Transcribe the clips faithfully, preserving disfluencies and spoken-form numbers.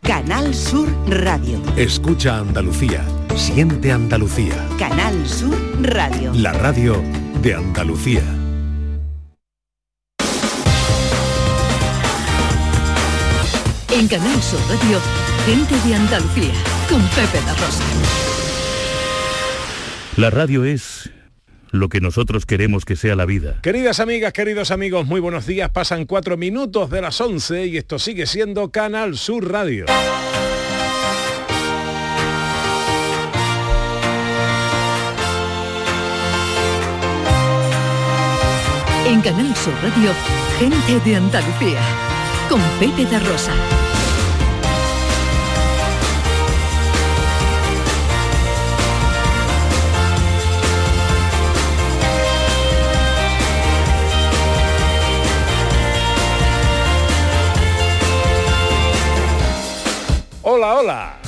Canal Sur Radio. Escucha Andalucía, siente Andalucía. Canal Sur Radio. La radio de Andalucía. En Canal Sur Radio, gente de Andalucía, con Pepe da Rosa. La radio es lo que nosotros queremos que sea la vida. Queridas amigas, queridos amigos, muy buenos días. Pasan cuatro minutos de las once y esto sigue siendo Canal Sur Radio. En Canal Sur Radio, gente de Andalucía, con Pepe da Rosa. Hola, hola.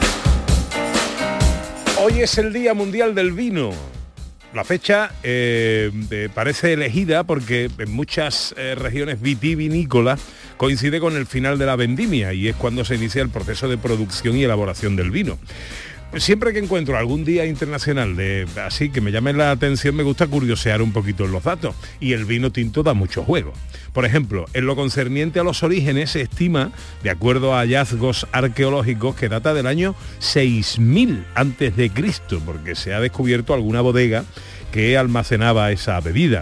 Hoy es el Día Mundial del Vino. La fecha eh, eh, parece elegida porque en muchas eh, regiones vitivinícolas coincide con el final de la vendimia y es cuando se inicia el proceso de producción y elaboración del vino. Siempre que encuentro algún día internacional de así que me llame la atención, me gusta curiosear un poquito en los datos, y el vino tinto da mucho juego. Por ejemplo, en lo concerniente a los orígenes, se estima, de acuerdo a hallazgos arqueológicos, que data del año seis mil antes de Cristo, porque se ha descubierto alguna bodega que almacenaba esa bebida.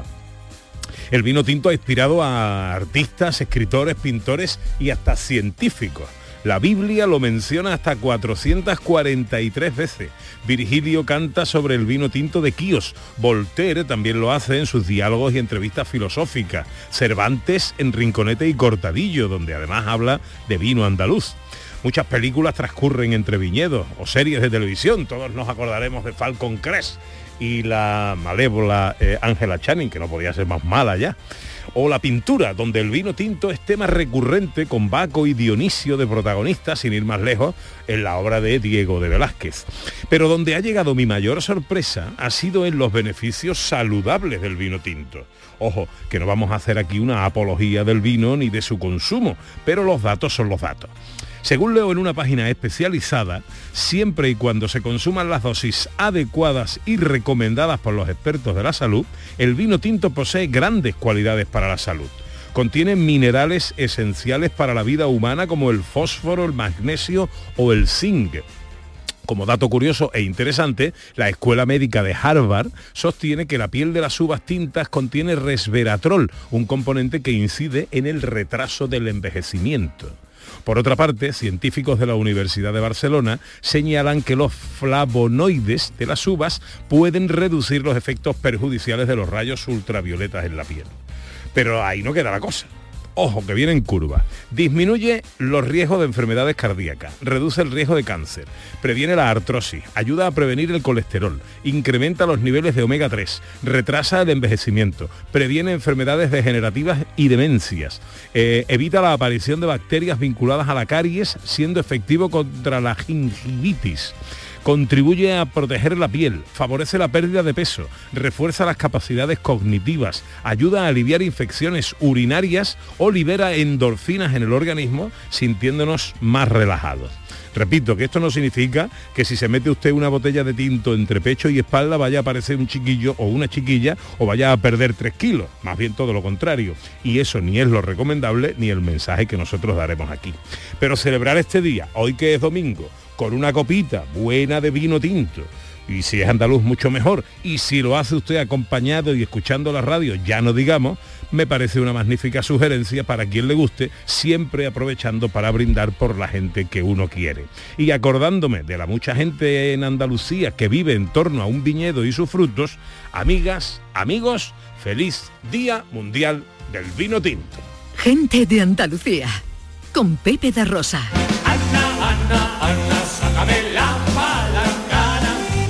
El vino tinto ha inspirado a artistas, escritores, pintores y hasta científicos. La Biblia lo menciona hasta cuatrocientas cuarenta y tres veces. Virgilio canta sobre el vino tinto de Quíos. Voltaire también lo hace en sus diálogos y entrevistas filosóficas. Cervantes en Rinconete y Cortadillo, donde además habla de vino andaluz. Muchas películas transcurren entre viñedos o series de televisión. Todos nos acordaremos de Falcon Crest y la malévola eh, Angela Channing, que no podía ser más mala ya. O la pintura, donde el vino tinto es tema recurrente, con Baco y Dionisio de protagonistas, sin ir más lejos, en la obra de Diego de Velázquez. Pero donde ha llegado mi mayor sorpresa ha sido en los beneficios saludables del vino tinto. Ojo, que no vamos a hacer aquí una apología del vino ni de su consumo, pero los datos son los datos. Según leo en una página especializada, siempre y cuando se consuman las dosis adecuadas y recomendadas por los expertos de la salud, el vino tinto posee grandes cualidades para la salud. Contiene minerales esenciales para la vida humana como el fósforo, el magnesio o el zinc. Como dato curioso e interesante, la Escuela Médica de Harvard sostiene que la piel de las uvas tintas contiene resveratrol, un componente que incide en el retraso del envejecimiento. Por otra parte, científicos de la Universidad de Barcelona señalan que los flavonoides de las uvas pueden reducir los efectos perjudiciales de los rayos ultravioletas en la piel. Pero ahí no queda la cosa. Ojo, que viene en curva. Disminuye los riesgos de enfermedades cardíacas, reduce el riesgo de cáncer, previene la artrosis, ayuda a prevenir el colesterol, incrementa los niveles de omega tres, retrasa el envejecimiento, previene enfermedades degenerativas y demencias, eh, evita la aparición de bacterias vinculadas a la caries, siendo efectivo contra la gingivitis. Contribuye a proteger la piel, favorece la pérdida de peso, refuerza las capacidades cognitivas, ayuda a aliviar infecciones urinarias o libera endorfinas en el organismo, sintiéndonos más relajados. Repito que esto no significa que si se mete usted una botella de tinto entre pecho y espalda vaya a aparecer un chiquillo o una chiquilla o vaya a perder tres kilos, más bien todo lo contrario. Y eso ni es lo recomendable ni el mensaje que nosotros daremos aquí. Pero celebrar este día, hoy que es domingo, con una copita buena de vino tinto, y si es andaluz mucho mejor, y si lo hace usted acompañado y escuchando la radio, ya no digamos, me parece una magnífica sugerencia para quien le guste, siempre aprovechando para brindar por la gente que uno quiere. Y acordándome de la mucha gente en Andalucía que vive en torno a un viñedo y sus frutos, amigas, amigos, feliz Día Mundial del Vino Tinto. Gente de Andalucía, con Pepe da Rosa. Ana, Ana, Ana, sácame la palangana.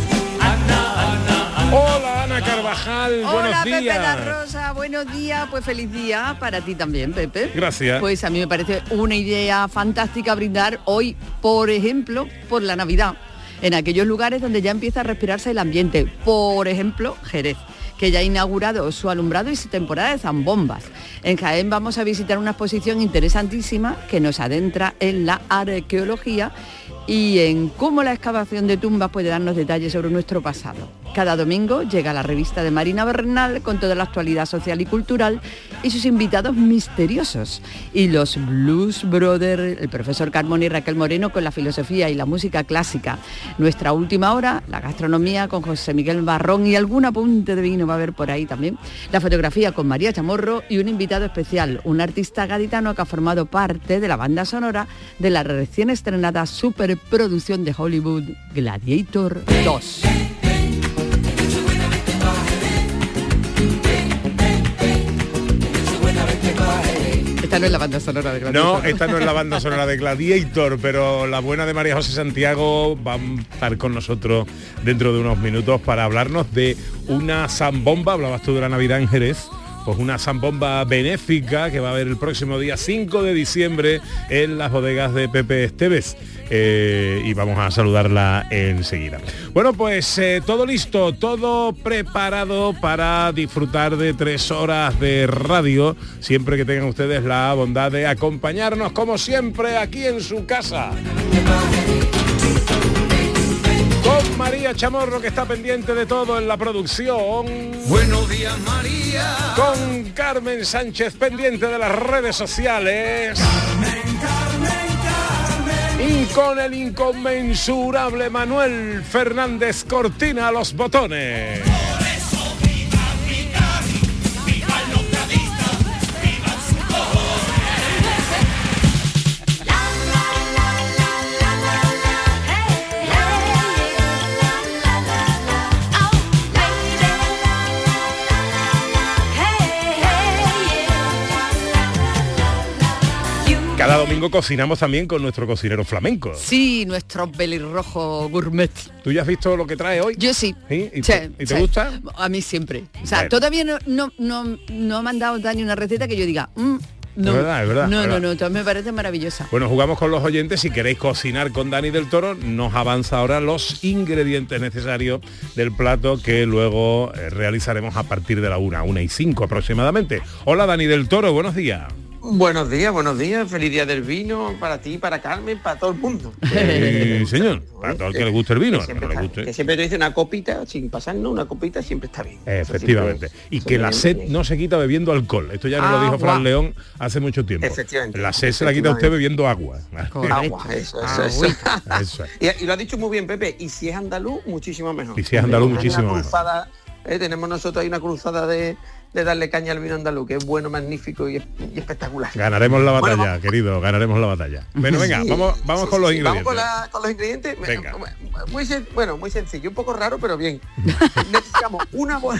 Ana, Ana, Ana. Hola, Ana Carvajal, Hola, buenos Pepe días. da Rosa, buenos días, pues feliz día para ti también, Pepe. Gracias. Pues a mí me parece una idea fantástica brindar hoy, por ejemplo, por la Navidad, en aquellos lugares donde ya empieza a respirarse el ambiente, por ejemplo, Jerez, que ya ha inaugurado su alumbrado y su temporada de zambombas. En Jaén vamos a visitar una exposición interesantísima que nos adentra en la arqueología y en cómo la excavación de tumbas puede darnos detalles sobre nuestro pasado. Cada domingo llega la revista de Marina Bernal con toda la actualidad social y cultural y sus invitados misteriosos. Y los Blues Brothers, el profesor Carmona y Raquel Moreno con la filosofía y la música clásica. Nuestra última hora, la gastronomía con José Miguel Barrón y algún apunte de vino va a haber por ahí también. La fotografía con María Chamorro y un invitado especial, un artista gaditano que ha formado parte de la banda sonora de la recién estrenada superproducción de Hollywood Gladiator dos. Esta no es la banda sonora de Gladiator. No, esta no es la banda sonora de Gladiator, pero la buena de María José Santiago va a estar con nosotros dentro de unos minutos para hablarnos de una zambomba. Hablabas tú de la Navidad en Jerez. Pues una zambomba benéfica que va a haber el próximo día cinco de diciembre en las bodegas de Pepe Esteves. Eh, y vamos a saludarla enseguida. Bueno, pues eh, todo listo, todo preparado para disfrutar de tres horas de radio, siempre que tengan ustedes la bondad de acompañarnos, como siempre, aquí en su casa. Con María Chamorro, que está pendiente de todo en la producción. Buenos días, María. Con Carmen Sánchez, pendiente de las redes sociales. Carmen, Carmen, Carmen. Y con el inconmensurable Manuel Fernández Cortina a los botones. Por eso viva, viva, viva los gradistas, viva sus cojones. Cada domingo cocinamos también con nuestro cocinero flamenco. Sí, nuestro pelirrojo gourmet. ¿Tú ya has visto lo que trae hoy? Yo sí. ¿Sí? ¿Y, Sí, te, ¿y te sí. gusta? A mí siempre. O sea, Bueno. todavía no, no, no, no me han dado Dani una receta que yo diga, mm, no, Es verdad, es verdad, no, es no, verdad. no, entonces me parece maravillosa. Bueno, jugamos con los oyentes. Si queréis cocinar con Dani del Toro, nos avanza ahora los ingredientes necesarios del plato que luego eh, realizaremos a partir de la una, una y cinco aproximadamente. Hola, Dani del Toro, buenos días. Buenos días, buenos días, feliz día del vino para ti, para Carmen, para todo el mundo. Sí, señor, para todo el que le guste el vino, Que al que siempre, no le está- guste. que siempre te dice una copita, sin pasarnos, una copita siempre está bien. Eso Efectivamente. siempre- Y eso que la bien, sed bien. no se quita bebiendo alcohol. Esto ya nos lo dijo Agua. Fran León hace mucho tiempo. Efectivamente, La sed se la quita usted efectivamente. bebiendo agua. Correcto. Agua, eso, eso, eso. Agüita. Eso es. Y, y lo ha dicho muy bien, Pepe, y si es andaluz, muchísimo mejor. Y si es andaluz, Hay una muchísimo mejor. cruzada, eh, tenemos nosotros ahí una cruzada de, de darle caña al vino andaluz, que es bueno, magnífico y, y espectacular. Ganaremos la batalla, Bueno, vamos- querido, ganaremos la batalla. Bueno, venga, Sí, vamos, vamos sí, con los sí, ingredientes. Vamos con, la- con los ingredientes. Venga. Muy sen- bueno, muy sencillo, un poco raro, pero bien. Necesitamos una, bol-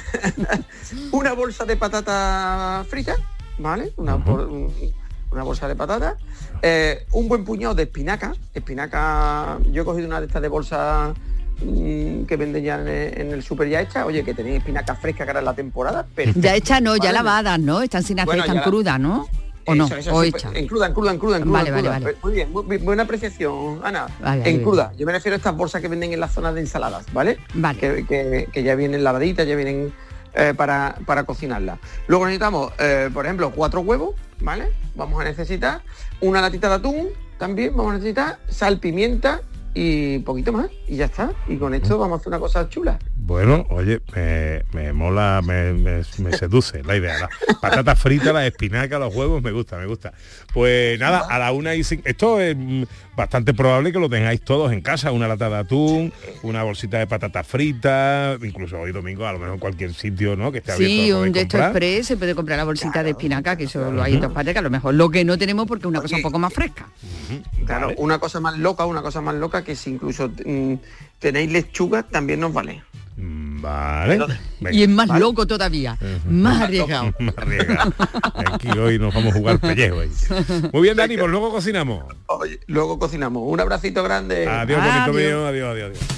una bolsa de patata frita, ¿vale? Una, bol- un- una bolsa de patata. eh, un buen puñado de espinaca. Espinaca, yo he cogido una de estas de bolsa mm, que venden ya en el, en el súper ya hecha. Oye, que tenéis espinaca fresca que ahora es la temporada. Perfecto. Ya hecha no, ya Vale. lavadas, ¿no? Están sin hacer, Bueno, están ya la- crudas, ¿no? ¿O no? Eso, eso, o sí, hecha. En cruda, en cruda, en cruda, en cruda. Vale, en vale, cruda. vale. Muy bien, muy- buena apreciación, Ana. Vale, en vale. cruda. Yo me refiero a estas bolsas que venden en la zona de ensaladas, ¿vale? Vale. Que, que- que ya vienen lavaditas, ya vienen eh, para, para cocinarlas. Luego necesitamos, eh, por ejemplo, cuatro huevos, ¿vale? Vamos a necesitar una latita de atún, también vamos a necesitar sal, pimienta y poquito más. Y ya está. Y con esto vamos a hacer una cosa chula. Bueno, oye, me, me mola, me, me- me seduce la idea. La patata frita, la espinaca, los huevos, me gusta, me gusta. Pues nada, a la una y cinco. Esto es mm, bastante probable que lo tengáis todos en casa. Una lata de atún, una bolsita de patata frita, incluso hoy domingo, a lo mejor en cualquier sitio, ¿no? Que esté abierto. Sí, lo un podéis de estos comprar. express se puede comprar la bolsita de espinaca, que eso lo hay en todas partes, que a lo mejor lo que no tenemos porque es una cosa un Oye. poco más fresca. Claro, Vale. una cosa más loca, una cosa más loca que si incluso mm, tenéis lechuga también nos vale. Mm, Vale. Venga. Y es más Vale. loco todavía, más arriesgado. Más arriesgado. Aquí hoy nos vamos a jugar pellejo ahí. Muy bien, Dani, pues luego cocinamos. Oye, luego cocinamos. Un abracito grande. Adiós, bonito Adiós. mío. Adiós, adiós, adiós.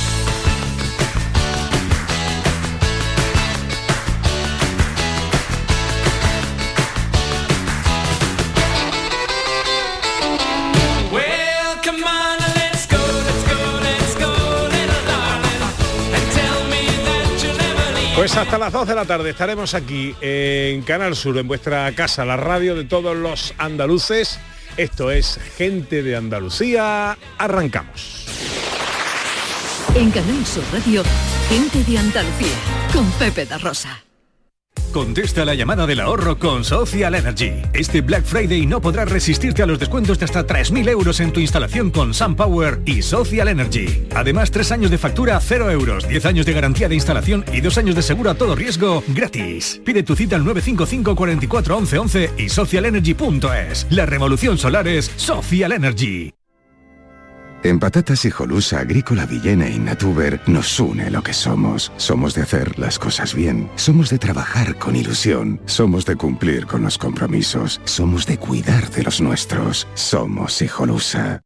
Well, come on, let's go, let's go, let's go, little darling, and tell me that you'll never leave. Pues hasta las dos de la tarde estaremos aquí en Canal Sur, en vuestra casa, la radio de todos los andaluces. Esto es Gente de Andalucía. Arrancamos. En Canal Sur Radio, Gente de Andalucía, con Pepe da Rosa. Contesta la llamada del ahorro con Social Energy. Este Black Friday no podrás resistirte a los descuentos de hasta tres mil euros en tu instalación con SunPower y Social Energy. Además, tres años de factura, cero euros, diez años de garantía de instalación y dos años de seguro a todo riesgo gratis. Pide tu cita al nueve cinco cinco, cuatro cuatro, once once y social energy punto es. La revolución solar es Social Energy. En Patatas Hijolusa, Agrícola Villena y Natuber nos une lo que somos. Somos de hacer las cosas bien. Somos de trabajar con ilusión. Somos de cumplir con los compromisos. Somos de cuidar de los nuestros. Somos Hijolusa.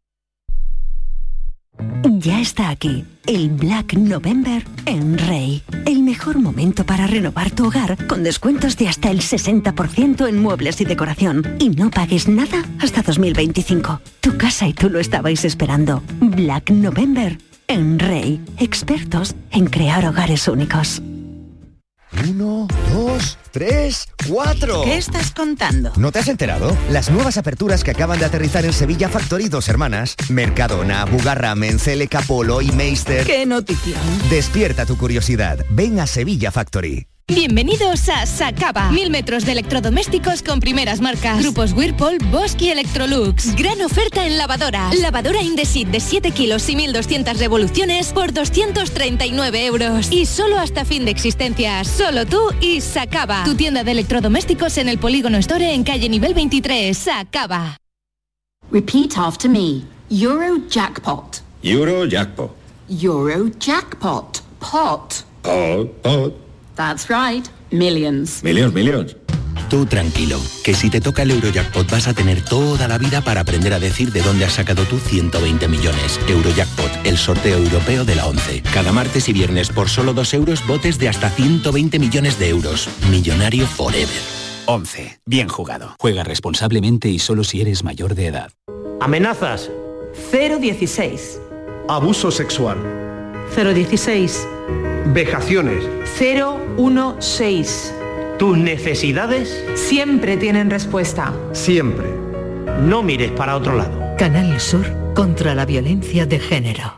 Ya está aquí, el Black November en Rey. El mejor momento para renovar tu hogar con descuentos de hasta el sesenta por ciento en muebles y decoración. Y no pagues nada hasta dos mil veinticinco. Tu casa y tú lo estabais esperando. Black November en Rey. Expertos en crear hogares únicos. Uno, dos, tres, cuatro. ¿Qué estás contando? ¿No te has enterado? Las nuevas aperturas que acaban de aterrizar en Sevilla Factory Dos Hermanas. Mercadona, Bugarra, Mencele, Polo y Meister. ¡Qué notición! Despierta tu curiosidad. Ven a Sevilla Factory. Bienvenidos a Sacaba. Mil metros de electrodomésticos con primeras marcas. Grupos Whirlpool, Bosch y Electrolux. Gran oferta en lavadoras. Lavadora Indesit de siete kilos y mil doscientas revoluciones por doscientos treinta y nueve euros. Y solo hasta fin de existencia. Solo tú y Sacaba. Tu tienda de electrodomésticos en el Polígono Store en calle nivel veintitrés. Sacaba. Repeat after me. Eurojackpot. Eurojackpot. Eurojackpot. Pot. Pot, pot. That's right. Millions. Millions, millions. Tú tranquilo, que si te toca el Eurojackpot vas a tener toda la vida para aprender a decir de dónde has sacado tú ciento veinte millones. Eurojackpot, el sorteo europeo de la once. Cada martes y viernes por solo dos euros, botes de hasta ciento veinte millones de euros. Millonario forever. once. Bien jugado. Juega responsablemente y solo si eres mayor de edad. Amenazas. cero dieciséis. Abuso sexual. cero dieciséis. Vejaciones. cero dieciséis. Tus necesidades siempre tienen respuesta. Siempre. No mires para otro lado. Canal Sur contra la violencia de género.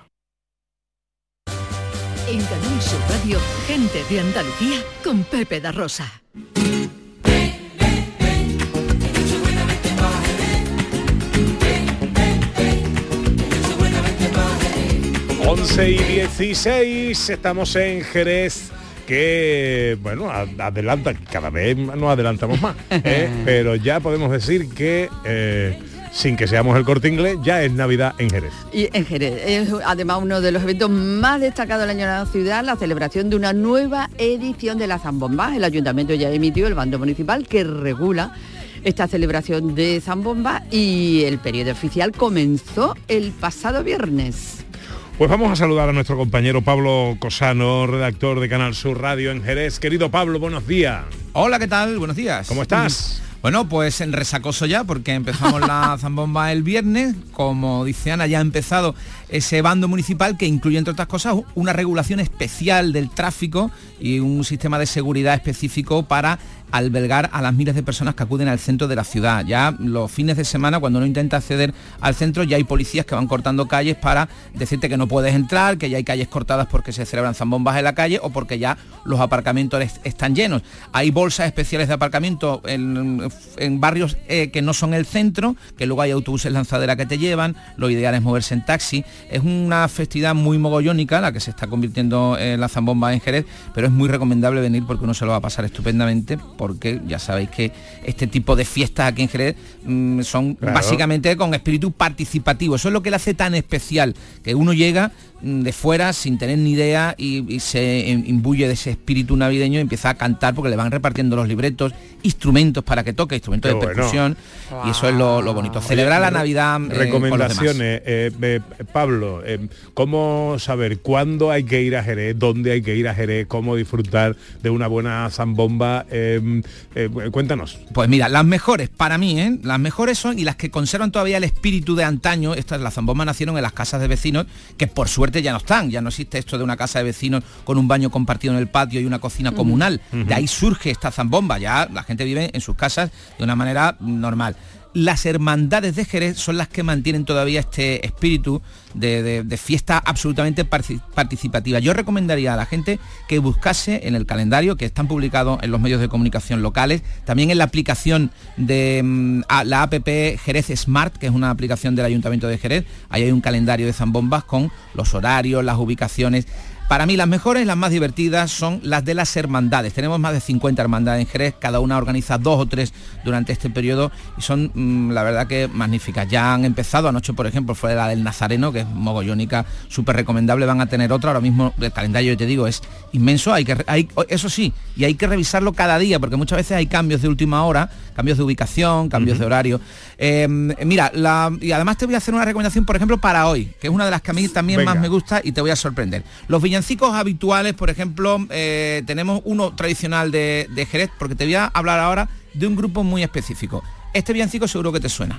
En Canal Sur Radio, Gente de Andalucía con Pepe da Rosa. once y dieciséis, estamos en Jerez, que, bueno, adelanta, cada vez nos adelantamos más, ¿eh? Pero ya podemos decir que, eh, sin que seamos el Corte Inglés, ya es Navidad en Jerez. Y en Jerez es además uno de los eventos más destacados del año de la ciudad, la celebración de una nueva edición de la Zambomba. El ayuntamiento ya emitió el bando municipal que regula esta celebración de Zambomba y el periodo oficial comenzó el pasado viernes. Pues vamos a saludar a nuestro compañero Pablo Cosano, redactor de Canal Sur Radio en Jerez. Querido Pablo, buenos días. Hola, ¿qué tal? Buenos días. ¿Cómo estás? Bueno, pues en resacoso ya, porque empezamos la Zambomba el viernes. Como dice Ana, ya ha empezado ese bando municipal que incluye, entre otras cosas, una regulación especial del tráfico y un sistema de seguridad específico para albergar a las miles de personas que acuden al centro de la ciudad. Ya los fines de semana, cuando uno intenta acceder al centro, ya hay policías que van cortando calles para decirte que no puedes entrar, que ya hay calles cortadas porque se celebran zambombas en la calle o porque ya los aparcamientos están llenos. Hay bolsas especiales de aparcamiento en, en barrios eh, que no son el centro, que luego hay autobuses lanzadera que te llevan. Lo ideal es moverse en taxi. Es una festividad muy mogollónica la que se está convirtiendo en la zambomba en Jerez, pero es muy recomendable venir porque uno se lo va a pasar estupendamente, porque ya sabéis que este tipo de fiestas aquí en Jerez mmm, son claro. básicamente con espíritu participativo. Eso es lo que le hace tan especial, que uno llega mmm, de fuera sin tener ni idea y, y se imbuye de ese espíritu navideño y empieza a cantar porque le van repartiendo los libretos, instrumentos para que toque, instrumentos Qué de bueno. percusión wow. y eso es lo, lo bonito. Celebrar Oye, la Navidad eh, recomendaciones, eh, eh, Pablo, eh, ¿cómo saber cuándo hay que ir a Jerez, dónde hay que ir a Jerez, cómo disfrutar de una buena zambomba? Eh, Eh, eh, cuéntanos. Pues mira, las mejores para mí, ¿eh? Las mejores son, y las que conservan todavía el espíritu de antaño, estas las zambombas nacieron en las casas de vecinos, que por suerte ya no están, ya no existe esto de una casa de vecinos con un baño compartido en el patio y una cocina uh-huh. comunal. Uh-huh. De ahí surge esta zambomba, ya la gente vive en sus casas de una manera normal. Las hermandades de Jerez son las que mantienen todavía este espíritu de, de, de fiesta absolutamente participativa. Yo recomendaría a la gente que buscase en el calendario, que están publicados en los medios de comunicación locales, también en la aplicación de um, la app Jerez Smart, que es una aplicación del Ayuntamiento de Jerez. Ahí hay un calendario de zambombas con los horarios, las ubicaciones. Para mí las mejores, las más divertidas son las de las hermandades. Tenemos más de cincuenta hermandades en Jerez, cada una organiza dos o tres durante este periodo y son mmm, la verdad que magníficas. Ya han empezado, anoche por ejemplo fue la del Nazareno, que es mogollónica, súper recomendable, van a tener otra. Ahora mismo el calendario, yo te digo, es inmenso, hay que, hay, eso sí, y hay que revisarlo cada día, porque muchas veces hay cambios de última hora, cambios de ubicación, cambios uh-huh. de horario. Eh, mira, la, y además te voy a hacer una recomendación, por ejemplo, para hoy, que es una de las que a mí también Venga. más me gusta y te voy a sorprender. Los villancicos habituales, por ejemplo, eh, tenemos uno tradicional de, de Jerez, porque te voy a hablar ahora de un grupo muy específico. Este villancico seguro que te suena.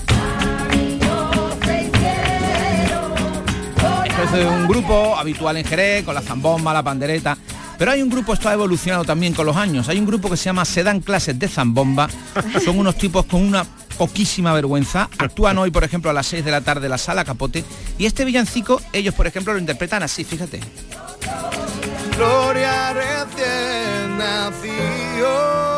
Esto es un grupo habitual en Jerez, con la zambomba, la pandereta. Pero hay un grupo, esto ha evolucionado también con los años, hay un grupo que se llama Se Dan Clases de Zambomba. Son unos tipos con una poquísima vergüenza. Actúan hoy, por ejemplo, a las seis de la tarde en la Sala Capote. Y este villancico, ellos, por ejemplo, lo interpretan así, fíjate. Gloria recién nació.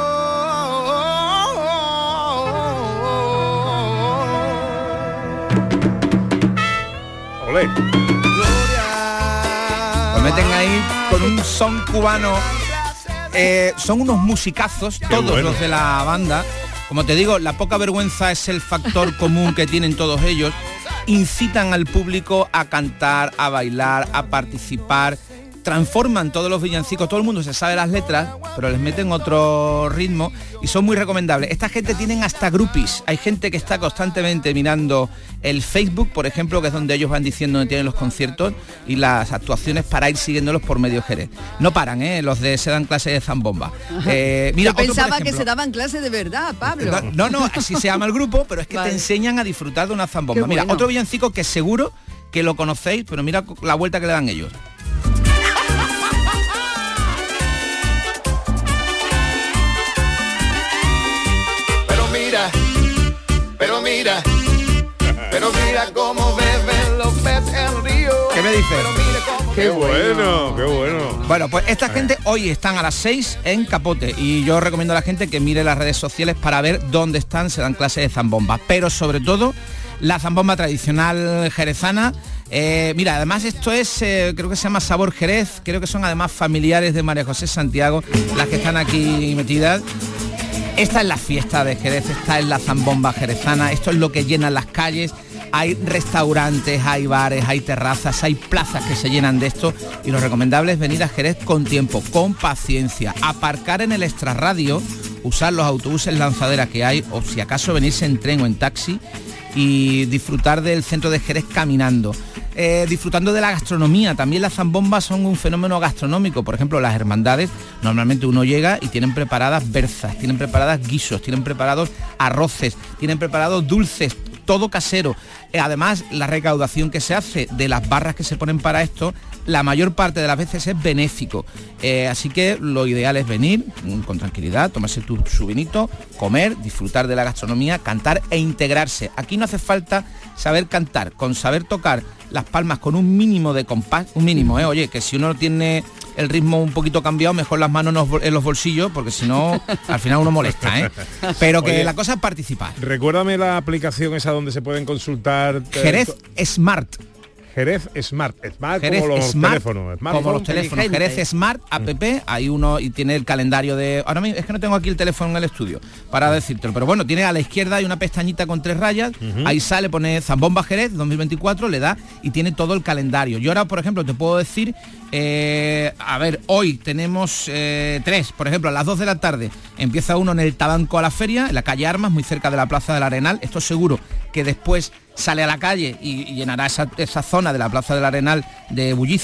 Olé. Lo meten ahí con un son cubano. Eh, son unos musicazos, Qué todos bueno. los de la banda. Como te digo, la poca vergüenza es el factor común que tienen todos ellos. Incitan al público a cantar, a bailar, a participar. Transforman todos los villancicos, todo el mundo se sabe las letras, pero les meten otro ritmo y son muy recomendables. Esta gente tienen hasta groupies, hay gente que está constantemente mirando el Facebook, por ejemplo, que es donde ellos van diciendo dónde tienen los conciertos y las actuaciones para ir siguiéndolos por medio Jerez. No paran, ¿eh? Los de Se Dan Clases de Zambomba. Eh, mira, Yo pensaba otro, ejemplo, que se daban clases de verdad, Pablo. No, no, así se llama el grupo, pero es que vale. te enseñan a disfrutar de una zambomba. Mira, bueno. otro villancico que seguro que lo conocéis, pero mira la vuelta que le dan ellos. Pero mira, pero mira cómo beben los peces en río. ¿Qué me dices? Qué bueno, qué bueno. Bueno, pues esta gente hoy están a las seis en Capote y yo recomiendo a la gente que mire las redes sociales para ver dónde están, se dan clases de zambomba, pero sobre todo la zambomba tradicional jerezana. Eh, mira, además esto es, eh, creo que se llama Sabor Jerez, creo que son además familiares de María José Santiago las que están aquí metidas. Esta es la fiesta de Jerez, esta es la zambomba jerezana, esto es lo que llena las calles. Hay restaurantes, hay bares, hay terrazas, hay plazas que se llenan de esto y lo recomendable es venir a Jerez con tiempo, con paciencia, aparcar en el extrarradio, usar los autobuses lanzadera que hay o si acaso venirse en tren o en taxi y disfrutar del centro de Jerez caminando. Eh, disfrutando de la gastronomía, también las zambombas son un fenómeno gastronómico, por ejemplo las hermandades, normalmente uno llega y tienen preparadas berzas, tienen preparadas guisos, tienen preparados arroces, tienen preparados dulces, todo casero. Eh, además la recaudación que se hace de las barras que se ponen para esto, la mayor parte de las veces es benéfico, eh, así que lo ideal es venir con tranquilidad, tomarse tu, su vinito, comer, disfrutar de la gastronomía, cantar e integrarse. Aquí no hace falta saber cantar, con saber tocar las palmas con un mínimo de compás, un mínimo, ¿eh? Oye, que si uno tiene el ritmo un poquito cambiado, mejor las manos en los bolsillos, porque si no, al final uno molesta, ¿eh? Pero que Oye, la cosa es participar. Recuérdame la aplicación esa donde se pueden consultar... Jerez Smart. Jerez Smart, Smart Jerez como los Smart, teléfonos. Smart como los teléfonos. Jerez Smart app, hay uno y tiene el calendario de... Ahora mismo es que no tengo aquí el teléfono en el estudio para decírtelo, pero bueno, tiene a la izquierda hay una pestañita con tres rayas, uh-huh. ahí sale, pone Zambomba Jerez dos mil veinticuatro, le da y tiene todo el calendario. Yo ahora, por ejemplo, te puedo decir, eh, a ver, hoy tenemos eh, tres, por ejemplo, a las dos de la tarde empieza uno en el Tabanco a la Feria, en la calle Armas, muy cerca de la Plaza del Arenal. Esto seguro que después sale a la calle y, y llenará esa, esa zona de la Plaza del Arenal de bullicio.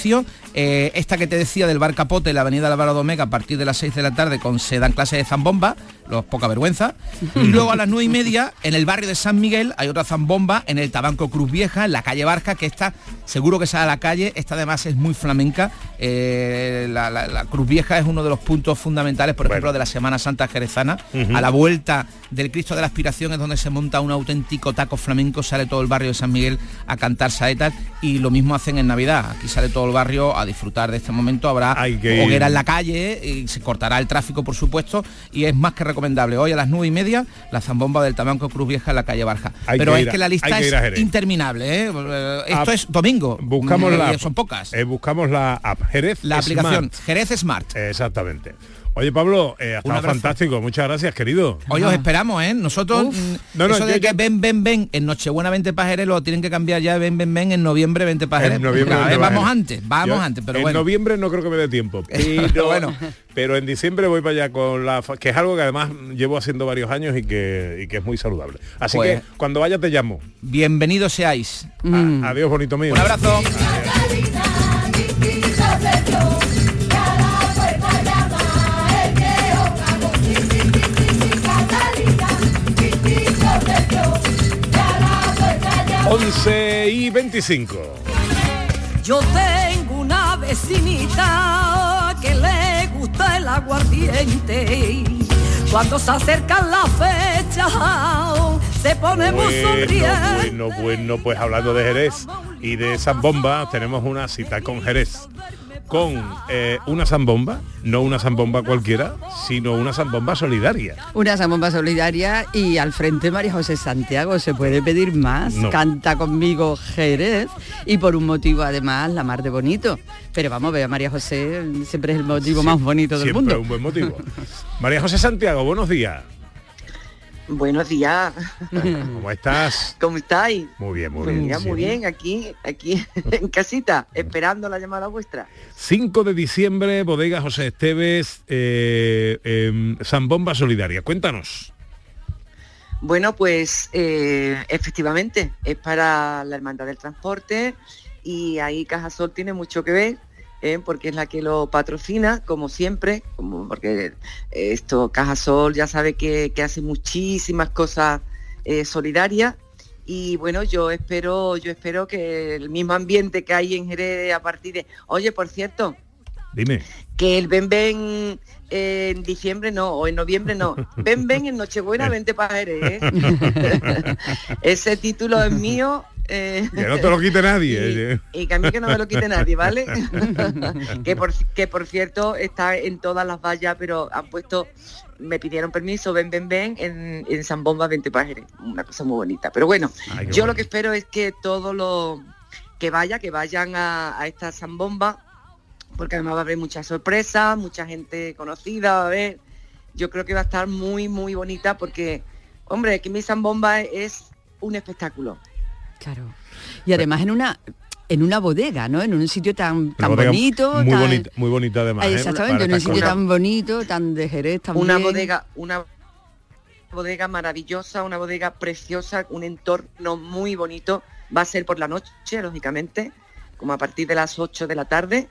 Eh, esta que te decía del Bar Capote, en la avenida Álvaro Domecq, a partir de las seis de la tarde, con se dan clases de zambomba, los poca vergüenza. Y luego a las nueve y media, en el barrio de San Miguel, hay otra zambomba en el Tabanco Cruz Vieja, en la calle Barja, que esta seguro que sale a la calle. Esta además es muy flamenca. Eh, la, la, la Cruz Vieja es uno de los puntos fundamentales, por ejemplo, bueno. de la Semana Santa jerezana. Uh-huh. A la vuelta del Cristo de la Aspiración es donde se monta un auténtico taco flamenco, sale todo el barrio de San Miguel a cantar saetas, y lo mismo hacen en Navidad. Aquí sale todo el barrio a disfrutar de este momento. Habrá hoguera en la calle y se cortará el tráfico, por supuesto, y es más que recomendable. Hoy a las nueve y media la zambomba del Tabanco Cruz Vieja en la calle Barja. Hay Pero que es a, que la lista que es interminable, ¿eh? Esto a, es domingo. Buscamos la, son pocas. Eh, buscamos la app Jerez La Smart. aplicación Jerez Smart. Exactamente. Oye, Pablo, eh, ha estado fantástico. Muchas gracias, querido. Hoy os esperamos, ¿eh? Nosotros, Uf. no, no, eso de yo, que yo... ven, ven, ven, en Nochebuena vente pa' Jerez, lo tienen que cambiar ya, ven, ven, ven, en noviembre vente pa' Jerez. Noviembre, Claro, vente vamos Jerez. antes, vamos yo, antes, pero en bueno. En noviembre no creo que me dé tiempo, pero, bueno. pero en diciembre voy para allá con la... que es algo que además llevo haciendo varios años y que, y que es muy saludable. Así pues, que cuando vaya te llamo. Bienvenidos seáis. Mm. A, adiós, bonito mío. Un abrazo. Adiós. once y veinticinco. Yo tengo una vecinita que le gusta el aguardiente. Cuando se acercan las fechas se pone bueno, muy sonriente. Bueno, bueno, pues hablando de Jerez y de zambomba, tenemos una cita con Jerez. Con eh, una zambomba, no una zambomba cualquiera, sino una zambomba solidaria. Una zambomba solidaria y al frente María José Santiago, ¿se puede pedir más? No. Canta conmigo Jerez y por un motivo además la mar de bonito. Pero vamos a ver, María José siempre es el motivo sí, más bonito del mundo. Siempre un buen motivo. María José Santiago, buenos días. Buenos días. ¿Cómo estás? ¿Cómo estáis? Muy bien, muy pues bien. Mira, muy bien, aquí, aquí en casita, esperando la llamada vuestra. cinco de diciembre, bodega José Esteves, eh, eh, zambomba solidaria. Cuéntanos. Bueno, pues eh, efectivamente, es para la Hermandad del Transporte y ahí Cajasol tiene mucho que ver. Eh, porque es la que lo patrocina, como siempre, como porque esto Cajasol ya sabe que, que hace muchísimas cosas eh, solidarias y bueno, yo espero, yo espero que el mismo ambiente que hay en Jerez a partir de... Oye, por cierto, dime. Que el Ven Ven eh, en diciembre no, o en noviembre no. Ven Ven en Nochebuena, vente para Jerez. ¿eh? Ese título es mío. Eh, que no te lo quite nadie. Y, y que a mí que no me lo quite nadie, ¿vale? que, por, que por cierto está en todas las vallas, pero han puesto, me pidieron permiso, ven, ven, ven, en, en Zambomba veinte Pájeres. Una cosa muy bonita. Pero bueno, Ay, yo bueno. lo que espero es que todos los que vaya, que vayan a, a esta Zambomba, porque además va a haber muchas sorpresas, mucha gente conocida, va a haber. Yo creo que va a estar muy, muy bonita porque, hombre, aquí mi Zambomba es un espectáculo. Claro. Y además en una en una bodega, ¿no? En un sitio tan, tan bonito. Muy tan... bonita, muy bonita además. Exactamente, ¿eh? en un sitio tan bonito, tan de Jerez también. Una bodega, una bodega maravillosa, una bodega preciosa, un entorno muy bonito. Va a ser por la noche, lógicamente, como a partir de las ocho de la tarde.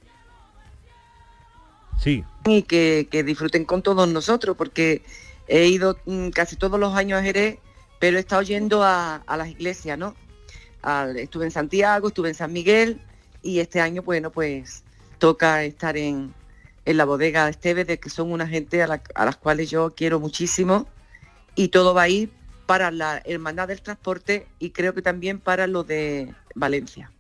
Sí. Y que, que disfruten con todos nosotros, porque he ido mm, casi todos los años a Jerez, pero he estado yendo a, a las iglesias, ¿no? Al, estuve en Santiago, estuve en San Miguel y este año, bueno, pues toca estar en, en la bodega Esteves, de que son una gente a, la, a las cuales yo quiero muchísimo y todo va a ir para la Hermandad del Transporte y creo que también para lo de Valencia.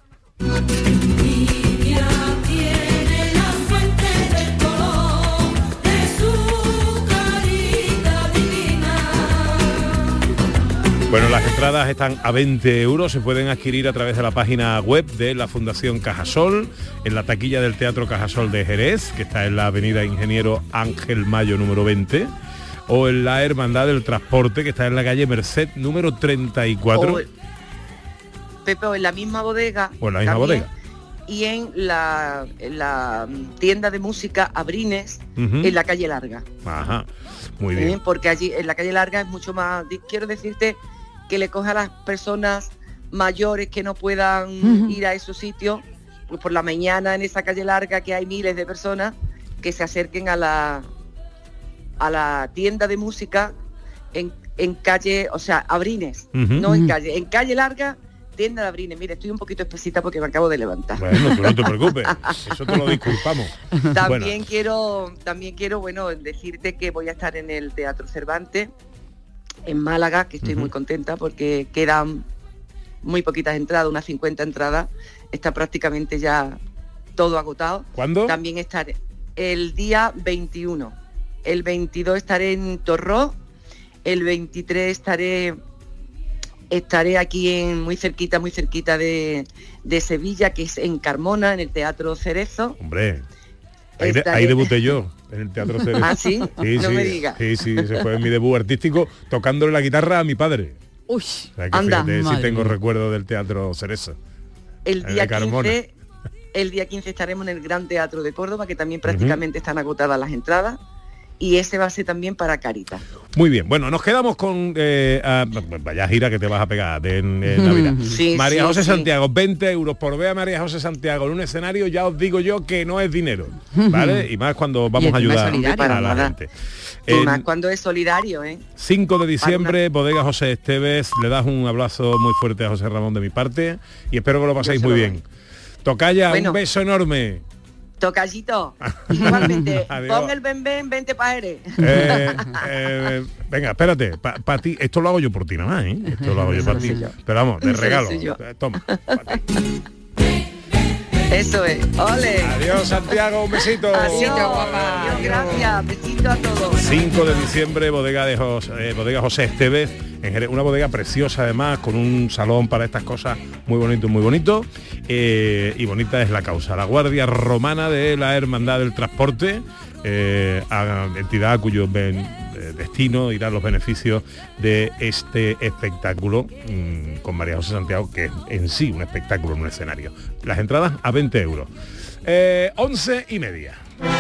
Bueno, las entradas están a veinte euros, se pueden adquirir a través de la página web de la Fundación Cajasol, en la taquilla del Teatro Cajasol de Jerez, que está en la avenida Ingeniero Ángel Mayo número veinte, o en la Hermandad del Transporte, que está en la calle Merced número treinta y cuatro. O, Pepe, o en la misma bodega. O en la misma también, bodega. Y en la, en la tienda de música Abrines, uh-huh. en la calle Larga. Ajá, muy bien. ¿Sí? Porque allí en la calle Larga es mucho más, quiero decirte, que le coge a las personas mayores que no puedan uh-huh. ir a esos sitios, pues por la mañana en esa calle larga que hay miles de personas que se acerquen a la a la tienda de música en, en calle, o sea, Abrines, Ujú. no en calle, en calle larga, tienda de Abrines. Mire, estoy un poquito espesita porque me acabo de levantar. Bueno, tú no te preocupes, eso te lo disculpamos. También Bueno, quiero, también quiero, bueno, decirte que voy a estar en el Teatro Cervantes, en Málaga, que estoy Ujú. muy contenta porque quedan muy poquitas entradas, unas cincuenta entradas, está prácticamente ya todo agotado. ¿Cuándo? También estaré el día veintiuno, el veintidós estaré en Torró, el veintitrés estaré estaré aquí en muy cerquita, muy cerquita de, de Sevilla, que es en Carmona, en el Teatro Cerezo. hombre, ahí, de- Estaré- ahí debuté yo, en el Teatro Cerezo. ¿Ah, sí? Sí, No sí, me digas. Sí, sí, ese fue mi debut artístico, tocándole la guitarra a mi padre. Uy, O sea, que Anda. fíjate, sí Madre tengo mía. recuerdo del Teatro Cerezo. El de día Carmona. quince, el día quince estaremos en el Gran Teatro de Córdoba, que también prácticamente están agotadas las entradas, y ese va a ser también para Caritas. Muy bien, bueno, nos quedamos con eh, ah, vaya gira que te vas a pegar de, en, en Navidad. Sí, María sí, José sí. Santiago, veinte euros por ver a María José Santiago en un escenario, ya os digo yo que no es dinero, ¿vale? Y más cuando vamos a encima es ayudar solidario. a Para la nada. gente. Y En más cuando es solidario, ¿eh? cinco de diciembre, Bodega José Esteves, le das un abrazo muy fuerte a José Ramón de mi parte y espero que lo paséis Yo se muy lo bien. Tocaya, Bueno. un beso enorme. Tocallito, igualmente, Adiós. pon el ben ben, vente pa' Jerez. Eh, eh, venga, espérate, para ti, esto lo hago yo por ti nada más, ¿eh? Esto lo hago yo Eso para lo ti. sé yo. Pero vamos, de Eso lo regalo. sé yo. Eh, Toma. pa' ti. Eso es, ole. Adiós, Santiago, un besito. Adiós, Adiós, gracias, besito a todos. cinco de diciembre, bodega de José, eh, bodega José Esteves, en Jerez, una bodega preciosa además, con un salón para estas cosas muy bonito, muy bonito. Eh, y bonita es la causa, la Guardia Romana de la Hermandad del Transporte, eh, a entidad cuyo ben- eh, destino irán los beneficios de este espectáculo mmm, con María José Santiago, que es en sí un espectáculo en un escenario. Las entradas a veinte euros. Eh, once y media.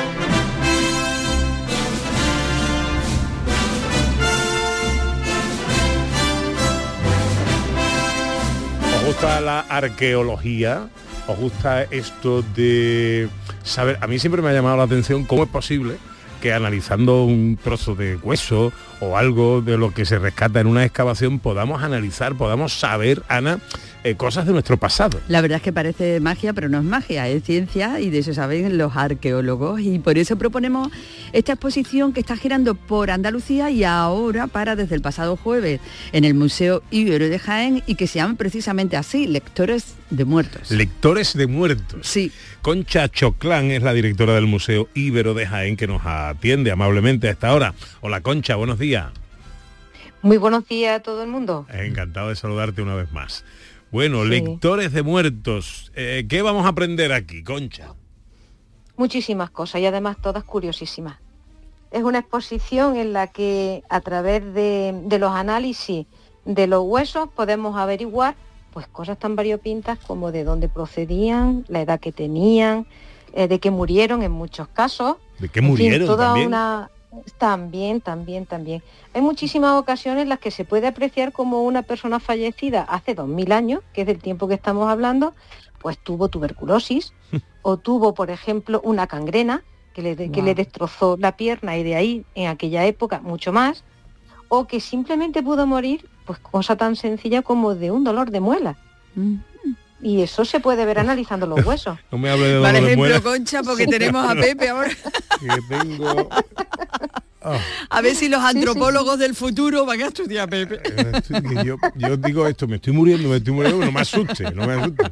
¿Os gusta la arqueología? ¿Os gusta esto de saber? A mí siempre me ha llamado la atención cómo es posible que analizando un trozo de hueso o algo de lo que se rescata en una excavación podamos analizar, podamos saber, Ana, eh, cosas de nuestro pasado. La verdad es que parece magia, pero no es magia, es ciencia y de eso saben los arqueólogos. Y por eso proponemos esta exposición que está girando por Andalucía y ahora para desde el pasado jueves en el Museo Ibero de Jaén y que se llama precisamente así, Lectores de Muertos. Lectores de Muertos. Sí. Concha Choclán es la directora del Museo Ibero de Jaén que nos atiende amablemente a esta hora. Hola Concha, buenos días. Muy buenos días a todo el mundo. Encantado de saludarte una vez más. Bueno, Sí. Lectores de Muertos. Eh, ¿Qué vamos a aprender aquí, Concha? Muchísimas cosas y además todas curiosísimas. Es una exposición en la que a través de, de los análisis de los huesos podemos averiguar pues cosas tan variopintas como de dónde procedían, la edad que tenían, eh, de qué murieron en muchos casos. ¿De qué En fin, murieron toda también? una también, también, también. Hay muchísimas ocasiones en las que se puede apreciar como una persona fallecida hace dos mil años, que es del tiempo que estamos hablando, pues tuvo tuberculosis o tuvo, por ejemplo, una cangrena que le, que Wow. le destrozó la pierna y de ahí, en aquella época, mucho más, o que simplemente pudo morir, pues cosa tan sencilla como de un dolor de muela. Mm. Y eso se puede ver analizando los huesos. No me hable de dolor Por de ejemplo, muela, Concha, porque tenemos a Pepe ahora. que tengo... Ah, A ver si los antropólogos del futuro van a estudiar a Pepe. que yo, yo digo esto, me estoy muriendo, me estoy muriendo, no me asuste, no me asuste.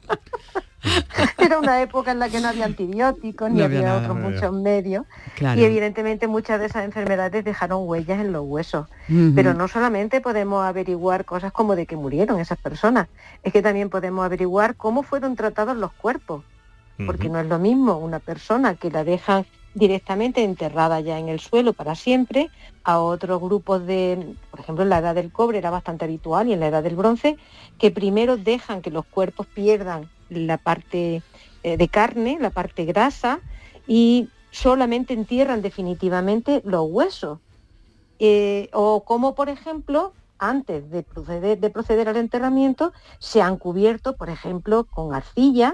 Era una época en la que no había antibióticos, ni No había había, nada. otros No había. muchos medios. Claro. Y evidentemente muchas de esas enfermedades dejaron huellas en los huesos. Ujú. Pero no solamente podemos averiguar cosas como de que murieron esas personas, es que también podemos averiguar cómo fueron tratados los cuerpos. Porque Ujú. no es lo mismo una persona que la dejan directamente enterrada ya en el suelo para siempre, a otros grupos de, por ejemplo, en la edad del cobre era bastante habitual y en la edad del bronce, que primero dejan que los cuerpos pierdan la parte eh, de carne, la parte grasa, y solamente entierran definitivamente los huesos. Eh, o como, por ejemplo, antes de proceder, de proceder al enterramiento, se han cubierto, por ejemplo, con arcilla,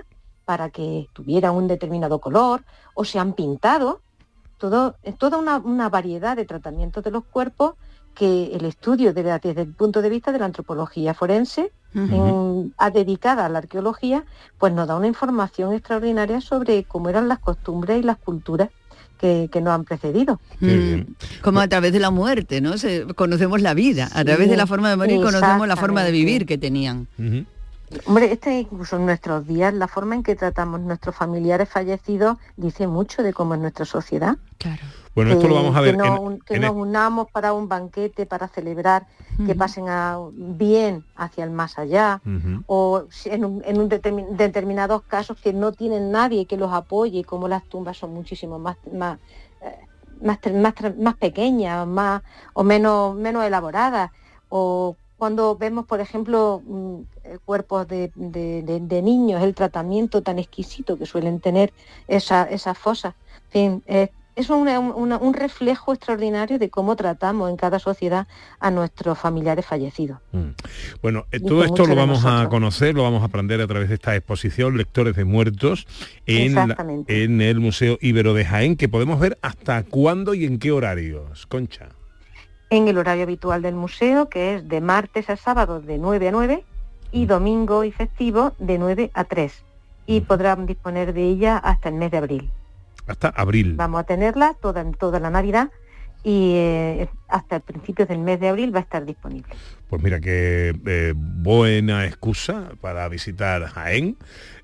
para que tuvieran un determinado color, o se han pintado. Todo, es toda una, una variedad de tratamientos de los cuerpos que el estudio de la, desde el punto de vista de la antropología forense, uh-huh. en, a, dedicada a la arqueología, pues nos da una información extraordinaria sobre cómo eran las costumbres y las culturas que, que nos han precedido. Mm, como a través de la muerte, ¿no? Se, conocemos la vida, a través sí, de la forma de morir conocemos la forma de vivir que tenían. Uh-huh. Hombre, este incluso en nuestros días, la forma en que tratamos nuestros familiares fallecidos dice mucho de cómo es nuestra sociedad. Claro. Bueno, esto que, lo vamos a ver. Que, no, en, que en nos el... unamos para un banquete, para celebrar, uh-huh. que pasen a, bien hacia el más allá, uh-huh. o en, un, en un determin, determinados casos que no tienen nadie que los apoye, como las tumbas son muchísimo más más, más, más, más pequeñas, más o menos, menos elaboradas, o cuando vemos, por ejemplo, cuerpos de, de, de, de niños, el tratamiento tan exquisito que suelen tener esa, esas fosas. En fin, eh, es una, una, un reflejo extraordinario de cómo tratamos en cada sociedad a nuestros familiares fallecidos. Mm. Bueno, eh, todo esto lo vamos a conocer, lo vamos a aprender a través de esta exposición, Lectores de Muertos, en, la, en el Museo Ibero de Jaén, que podemos ver hasta cuándo y en qué horarios, Concha. En el horario habitual del museo, que es de martes a sábado de nueve a nueve y domingo y festivo de nueve a tres. Y podrán disponer de ella hasta el mes de abril. Hasta abril. Vamos a tenerla toda, toda la Navidad y eh, hasta el principio del mes de abril va a estar disponible. Pues mira, qué eh, buena excusa para visitar Jaén.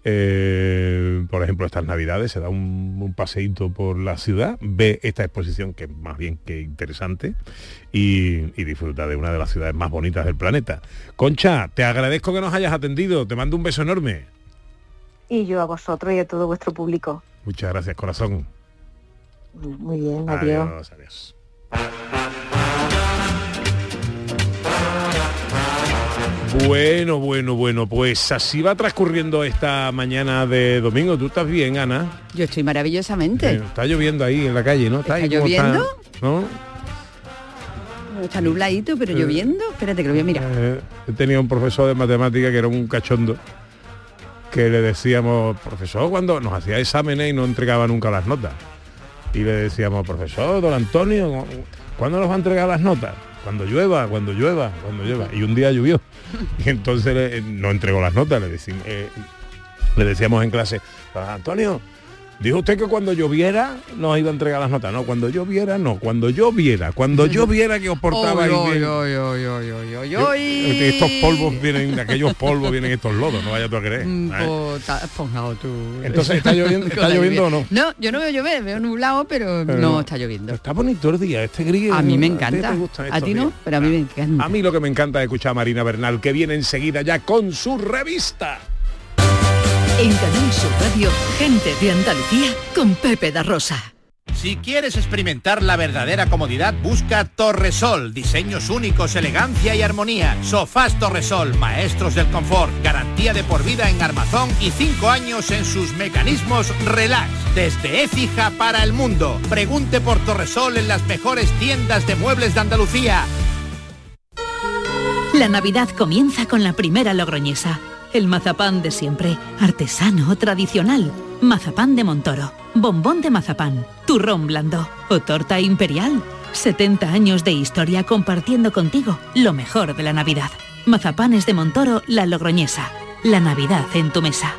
Eh, por ejemplo, estas Navidades se da un, un paseíto por la ciudad, ve esta exposición que es más bien que interesante y, y disfruta de una de las ciudades más bonitas del planeta. Concha, te agradezco que nos hayas atendido, te mando un beso enorme. Y yo a vosotros y a todo vuestro público. Muchas gracias, corazón. Muy bien, adiós. Adiós, adiós. Bueno, bueno, bueno, pues así va transcurriendo esta mañana de domingo. ¿Tú estás bien, Ana? Yo estoy maravillosamente. Eh, está lloviendo ahí en la calle, ¿no? ¿Está, ¿Está lloviendo? Está, ¿no? Está nubladito, pero eh, lloviendo. Espérate que lo voy a mirar. Eh, he tenido un profesor de matemática que era un cachondo, que le decíamos, profesor, cuando nos hacía exámenes y no entregaba nunca las notas. Y le decíamos, profesor, don Antonio, ¿cuándo nos va a entregar las notas? Cuando llueva, cuando llueva, cuando llueva. Y un día llovió. Y entonces eh, no entregó las notas, le, decimos, eh, le decíamos en clase, don Antonio, dijo usted que cuando lloviera nos iba a entregar las notas. No, cuando lloviera no, cuando yo viera, cuando yo viera que os portabais bien. Estos polvos vienen, de aquellos polvos vienen estos lodos, no vayas tú a creer. Entonces, ¿está lloviendo, ¿está lloviendo o no? No, yo no veo llover, veo nublado, pero, pero no está lloviendo. Está bonito el día, este gris. A mí me encanta. ¿A, ¿A ti no? Días. Pero a mí me encanta. A mí lo que me encanta es escuchar a Marina Bernal, que viene enseguida ya con su revista. En Canal Sur Radio, gente de Andalucía con Pepe da Rosa. Si quieres experimentar la verdadera comodidad, busca Torresol. Diseños únicos, elegancia y armonía. Sofás Torresol, maestros del confort. Garantía de por vida en armazón y cinco años en sus mecanismos relax. Desde Écija para el mundo. Pregunte por Torresol en las mejores tiendas de muebles de Andalucía. La Navidad comienza con la primera logroñesa. El mazapán de siempre, artesano, tradicional. Mazapán de Montoro, bombón de mazapán, turrón blando o torta imperial. setenta años de historia compartiendo contigo lo mejor de la Navidad. Mazapanes de Montoro, La Logroñesa. La Navidad en tu mesa.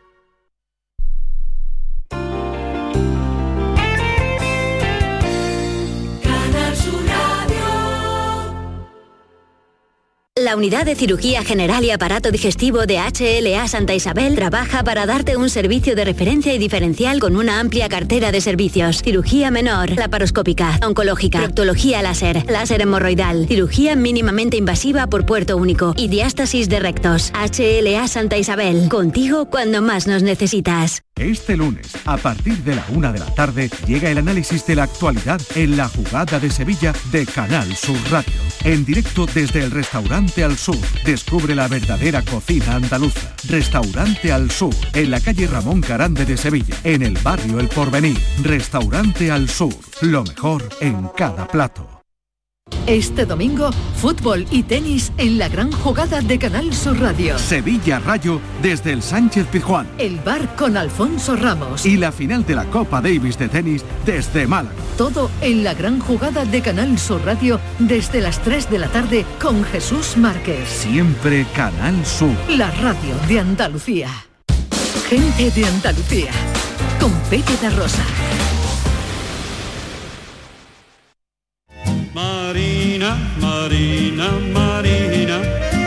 La unidad de cirugía general y aparato digestivo de H L A Santa Isabel trabaja para darte un servicio de referencia y diferencial con una amplia cartera de servicios. Cirugía menor, laparoscópica, oncológica, proctología láser, láser hemorroidal, cirugía mínimamente invasiva por puerto único y diástasis de rectos. H L A Santa Isabel, contigo cuando más nos necesitas. Este lunes, a partir de la una de la tarde, llega el análisis de la actualidad en La Jugada de Sevilla de Canal Sur Radio. En directo desde el Restaurante Al Sur. Descubre la verdadera cocina andaluza. Restaurante Al Sur, en la calle Ramón Carande de Sevilla, en el barrio El Porvenir. Restaurante Al Sur, lo mejor en cada plato. Este domingo, fútbol y tenis en la gran jugada de Canal Sur Radio. Sevilla Rayo desde el Sánchez Pizjuán. El bar con Alfonso Ramos. Y la final de la Copa Davis de tenis desde Málaga. Todo en la gran jugada de Canal Sur Radio desde las tres de la tarde con Jesús Márquez. Siempre Canal Sur. La radio de Andalucía. Gente de Andalucía. Con Pepe da Rosa. Marina, Marina, Marina,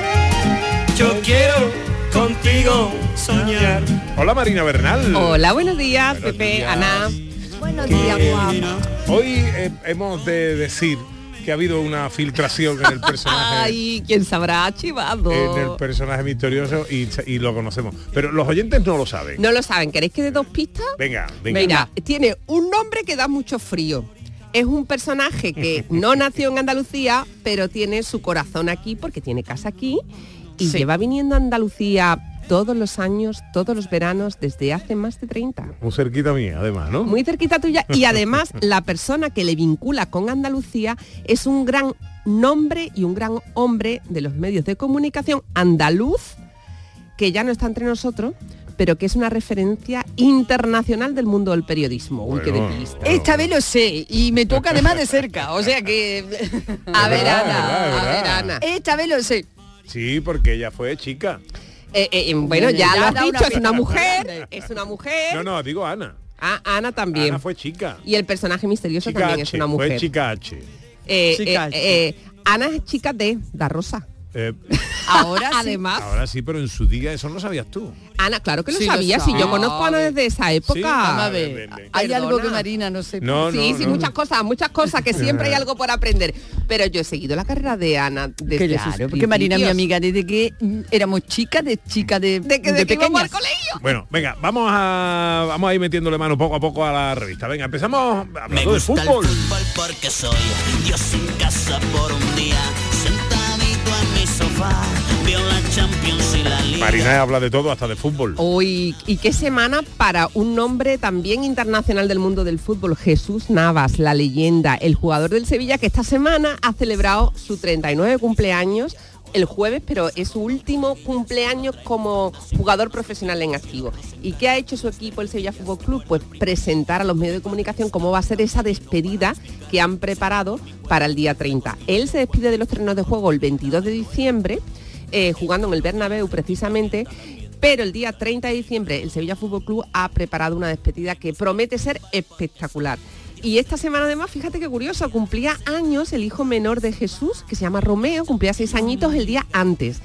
yo quiero contigo soñar. Hola Marina Bernal. Hola, buenos días, buenos Pepe, días. Ana. Buenos días, guapa. Hoy eh, hemos de decir que ha habido una filtración en el personaje. Ay, quién sabrá, archivado. En el personaje misterioso y, y lo conocemos. Pero los oyentes no lo saben. No lo saben. ¿Queréis que dé dos pistas? Venga, venga. Mira, tiene un nombre que da mucho frío. Es un personaje que no nació en Andalucía, pero tiene su corazón aquí porque tiene casa aquí y sí. lleva viniendo a Andalucía todos los años, todos los veranos, desde hace más de treinta. Muy cerquita mía, además, ¿no? Muy cerquita tuya. Y además, la persona que le vincula con Andalucía es un gran nombre y un gran hombre de los medios de comunicación andaluz, que ya no está entre nosotros, pero que es una referencia internacional del mundo del periodismo. Uy, qué de pista. Esta vez lo sé, y me toca además de cerca, o sea que... A ver, Ana, a ver, Ana. Esta vez lo sé. Sí, porque ella fue chica. Eh, eh, bueno, ya, ya lo has dicho, es una mujer, es una mujer. No, no, digo Ana. Ah, Ana también. Ana fue chica. Y el personaje misterioso chica también H, es una mujer. Fue chica H. Eh, chica eh, H. Eh, Ana es chica de Da Rosa. Eh, ahora sí. Además ahora sí, pero en su día eso no sabías tú. Ana, claro que lo sí sabía, lo si yo conozco a Ana desde esa época. ¿Sí? Vamos a ver, ven, ven, ven. Hay Perdona. algo que Marina no sé. No, sí, no, sí, no. muchas cosas, muchas cosas, que siempre hay algo por aprender. Pero yo he seguido la carrera de Ana desde claro, sus porque Marina es mi amiga desde que éramos chicas, de chica de, de, que, de, de que íbamos al colegio. Bueno, venga, vamos a vamos a ir metiéndole mano poco a poco a la revista. Venga, empezamos hablando de fútbol. El fútbol porque soy Dios sin casa por un día, sentadito en mi sofá, veo la Champions y la Liga. Marina habla de todo, hasta de fútbol. Hoy, y qué semana para un nombre también internacional del mundo del fútbol, Jesús Navas, la leyenda, el jugador del Sevilla que esta semana ha celebrado su treinta y nueve cumpleaños el jueves, pero es su último cumpleaños como jugador profesional en activo. ¿Y qué ha hecho su equipo, el Sevilla Fútbol Club? Pues presentar a los medios de comunicación cómo va a ser esa despedida que han preparado para el día treinta. Él se despide de los terrenos de juego el veintidós de diciembre, eh, jugando en el Bernabéu precisamente, pero el día treinta de diciembre el Sevilla Fútbol Club ha preparado una despedida que promete ser espectacular. Y esta semana además, fíjate qué curioso, cumplía años el hijo menor de Jesús, que se llama Romeo, cumplía seis añitos el día antes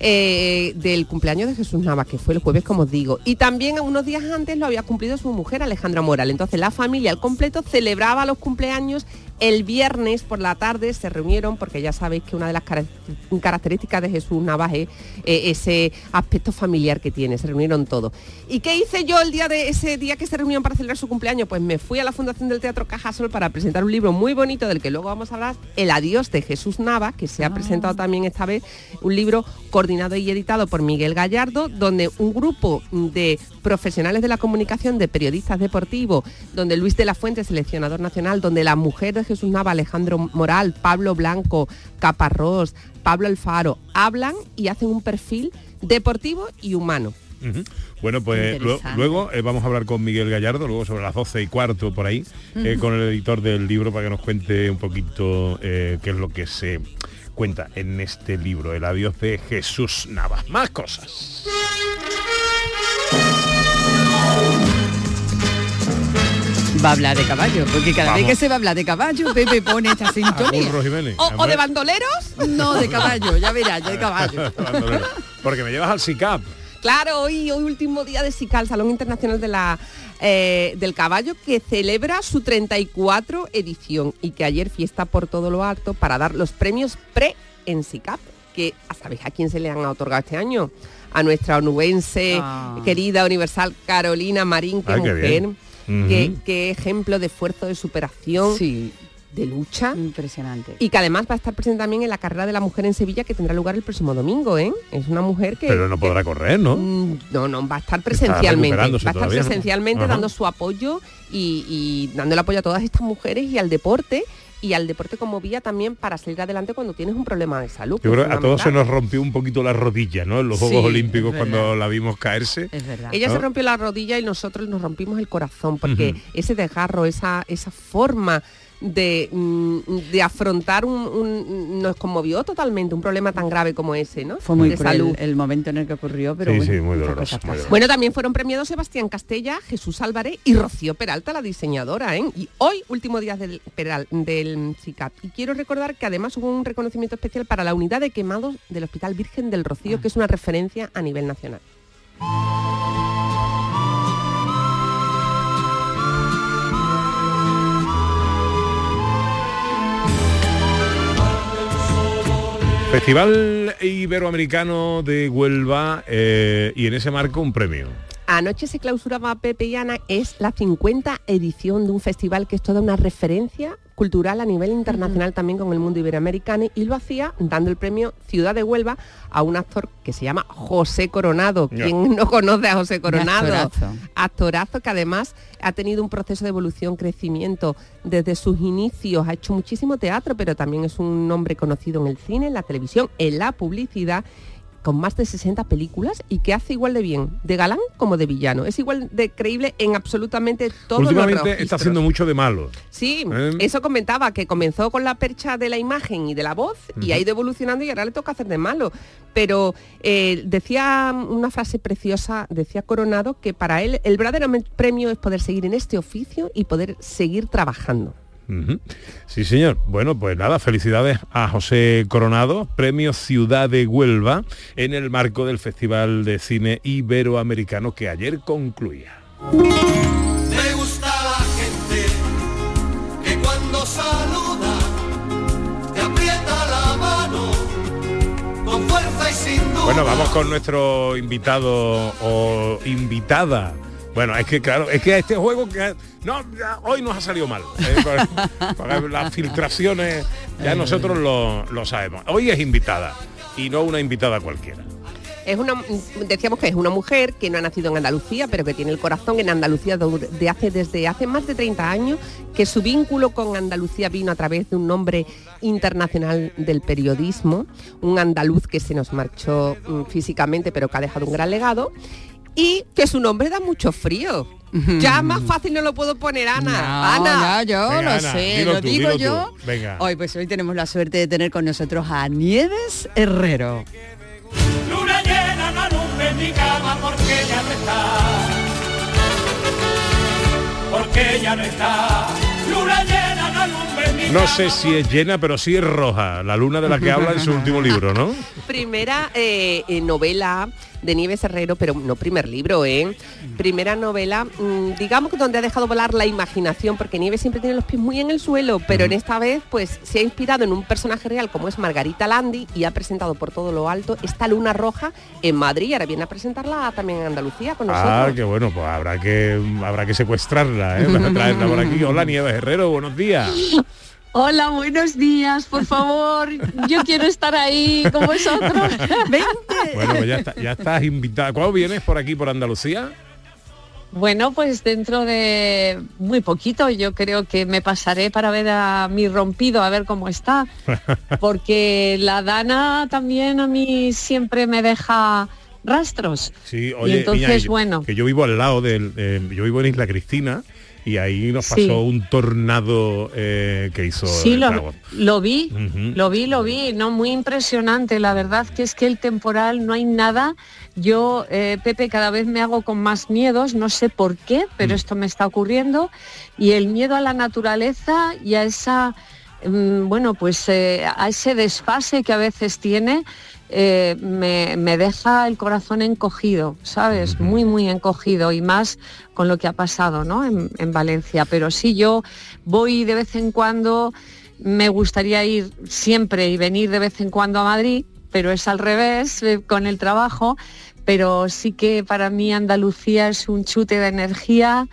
eh, del cumpleaños de Jesús Navas, que fue el jueves, como os digo. Y también unos días antes lo había cumplido su mujer, Alejandra Moral. Entonces la familia al completo celebraba los cumpleaños. El viernes por la tarde se reunieron, porque ya sabéis que una de las características de Jesús Navas es eh, ese aspecto familiar que tiene. Se reunieron todos. ¿Y qué hice yo el día de ese día que se reunieron para celebrar su cumpleaños? Pues me fui a la Fundación del Teatro Cajasol para presentar un libro muy bonito del que luego vamos a hablar, El adiós de Jesús Navas, que se ha presentado también esta vez, un libro coordinado y editado por Miguel Gallardo, donde un grupo de profesionales de la comunicación, de periodistas deportivos, donde Luis de la Fuente, seleccionador nacional, donde la mujer de Jesús Navas, Alejandro Moral, Pablo Blanco, Caparrós, Pablo Alfaro, hablan y hacen un perfil deportivo y humano. Uh-huh. Bueno, pues lo, luego eh, vamos a hablar con Miguel Gallardo, luego sobre las doce y cuarto por ahí, uh-huh. eh, con el editor del libro, para que nos cuente un poquito eh, qué es lo que se cuenta en este libro, El adiós de Jesús Navas. Más cosas. Va a hablar de caballo, porque cada Vamos. vez que se va a hablar de caballo, Pepe pone esta sintonía. ¿O, ¿O de bandoleros? No, de caballo, ya verás, de caballo. Porque me llevas al S I C A P. Claro, hoy, hoy último día de S I C A, el Salón Internacional de la, eh, del Caballo, que celebra su treinta y cuatro edición y que ayer fiesta por todo lo alto para dar los premios pre en S I C A P, que ¿sabéis a quién se le han otorgado este año? A nuestra onubense ah. querida universal Carolina Marín, que Ay, mujer, uh-huh. que, que ejemplo de esfuerzo, de superación. Sí. De lucha. Impresionante. Y que además va a estar presente también en la carrera de la mujer en Sevilla, que tendrá lugar el próximo domingo, ¿eh? Es una mujer que... Pero no podrá que, correr, ¿no? No, no, va a estar presencialmente. Va a estar todavía, presencialmente ¿no? dando su apoyo y, y dando el apoyo a todas estas mujeres y al deporte, y al deporte como vía también para salir adelante cuando tienes un problema de salud. Yo creo que a todos se nos rompió un poquito la rodilla, ¿no? En los Juegos Sí, Olímpicos es cuando la vimos caerse. Es verdad. Ella ¿no? se rompió la rodilla y nosotros nos rompimos el corazón porque Ujú. ese desgarro, esa, esa forma de, mm, de afrontar un, un- nos conmovió totalmente un problema tan grave como ese, ¿no? Fue muy de cruel salud. el momento en el que ocurrió, pero Sí, bueno, sí, muy estas doloroso, cosas muy pasan. Bueno, también fueron premiados Sebastián Castella, Jesús Álvarez y Rocío Peralta, la diseñadora, ¿eh? Y hoy, último día del, Peral, del C I C A P. Y quiero recordar que además hubo un reconocimiento especial para la unidad de quemados del Hospital Virgen del Rocío, que es una referencia a nivel nacional. Festival Iberoamericano de Huelva eh, y en ese marco un premio. Anoche se clausuraba Pepe y Ana, es la cincuenta edición de un festival que es toda una referencia cultural a nivel internacional uh-huh. también con el mundo iberoamericano, y lo hacía dando el premio Ciudad de Huelva a un actor que se llama José Coronado. Ya. ¿Quién no conoce a José Coronado? Actorazo. Actorazo que además ha tenido un proceso de evolución, crecimiento desde sus inicios, ha hecho muchísimo teatro, pero también es un nombre conocido en el cine, en la televisión, en la publicidad, con más de sesenta películas y que hace igual de bien de galán como de villano. Es igual de creíble en absolutamente todos los Últimamente registros. está haciendo mucho de malo. Sí, ¿Eh? eso comentaba, que comenzó con la percha de la imagen y de la voz uh-huh. y ha ido evolucionando y ahora le toca hacer de malo. Pero eh, decía una frase preciosa, decía Coronado, que para él el verdadero premio es poder seguir en este oficio y poder seguir trabajando. Uh-huh. Sí, señor. Bueno, pues nada, felicidades a José Coronado, premio Ciudad de Huelva, en el marco del Festival de Cine Iberoamericano que ayer concluía. Me gusta la gente que cuando saluda te aprieta la mano con fuerza y sin duda. Bueno, vamos con nuestro invitado o invitada. Bueno, es que claro, es que este juego que no ya, hoy nos ha salido mal. Eh, porque, porque las filtraciones ya nosotros lo, lo sabemos. Hoy es invitada y no una invitada cualquiera. Es una, decíamos que es una mujer que no ha nacido en Andalucía, pero que tiene el corazón en Andalucía de hace, desde hace más de treinta años, que su vínculo con Andalucía vino a través de un nombre internacional del periodismo, un andaluz que se nos marchó mm, físicamente, pero que ha dejado un gran legado. Y que su nombre da mucho frío. Ya más fácil no lo puedo poner, Ana. No, Ana. no, yo Venga, lo Ana, sé, dilo lo tú, digo dilo yo. tú. Venga. Hoy pues hoy tenemos la suerte de tener con nosotros a Nieves Herrero. Luna llena, no alumbre mi cama porque ya no está. Porque ya no está. Luna llena, no alumbre mi cama. No sé si es llena, pero sí es roja, la luna de la que habla en su último libro, ¿no? Primera eh, eh, novela de Nieves Herrero, pero no primer libro, ¿eh? Primera novela, mmm, digamos que donde ha dejado volar la imaginación, porque Nieves siempre tiene los pies muy en el suelo, pero uh-huh. en esta vez pues se ha inspirado en un personaje real como es Margarita Landi y ha presentado por todo lo alto esta luna roja en Madrid y ahora viene a presentarla también en Andalucía con nosotros. Ah, qué bueno, pues habrá que habrá que secuestrarla, ¿eh? Para traerla por aquí. Hola, Nieves Herrero, buenos días. Hola, buenos días, por favor, yo quiero estar ahí con vosotros. Vente. Bueno, pues ya, está, ya estás invitada. ¿Cuándo vienes por aquí, por Andalucía? Bueno, pues dentro de muy poquito yo creo que me pasaré para ver a mi rompido, a ver cómo está. Porque la Dana también a mí siempre me deja rastros. Sí, oye, y entonces, niña, bueno. Que yo vivo al lado del... Eh, yo vivo en Isla Cristina. Y ahí nos pasó sí. un tornado eh, que hizo sí, el lo, lo vi, uh-huh. lo vi, lo vi, no, muy impresionante, la verdad que es que el temporal no hay nada. Yo, eh, Pepe, cada vez me hago con más miedos, no sé por qué, pero mm. esto me está ocurriendo, y el miedo a la naturaleza y a esa, mm, bueno, pues eh, a ese desfase que a veces tiene. Eh, me, me deja el corazón encogido, ¿sabes? Uh-huh. Muy, muy encogido, y más con lo que ha pasado, ¿no? En, en Valencia. Pero sí, yo voy de vez en cuando, me gustaría ir siempre y venir de vez en cuando a Madrid, pero es al revés, eh, con el trabajo. Pero sí que para mí Andalucía es un chute de energía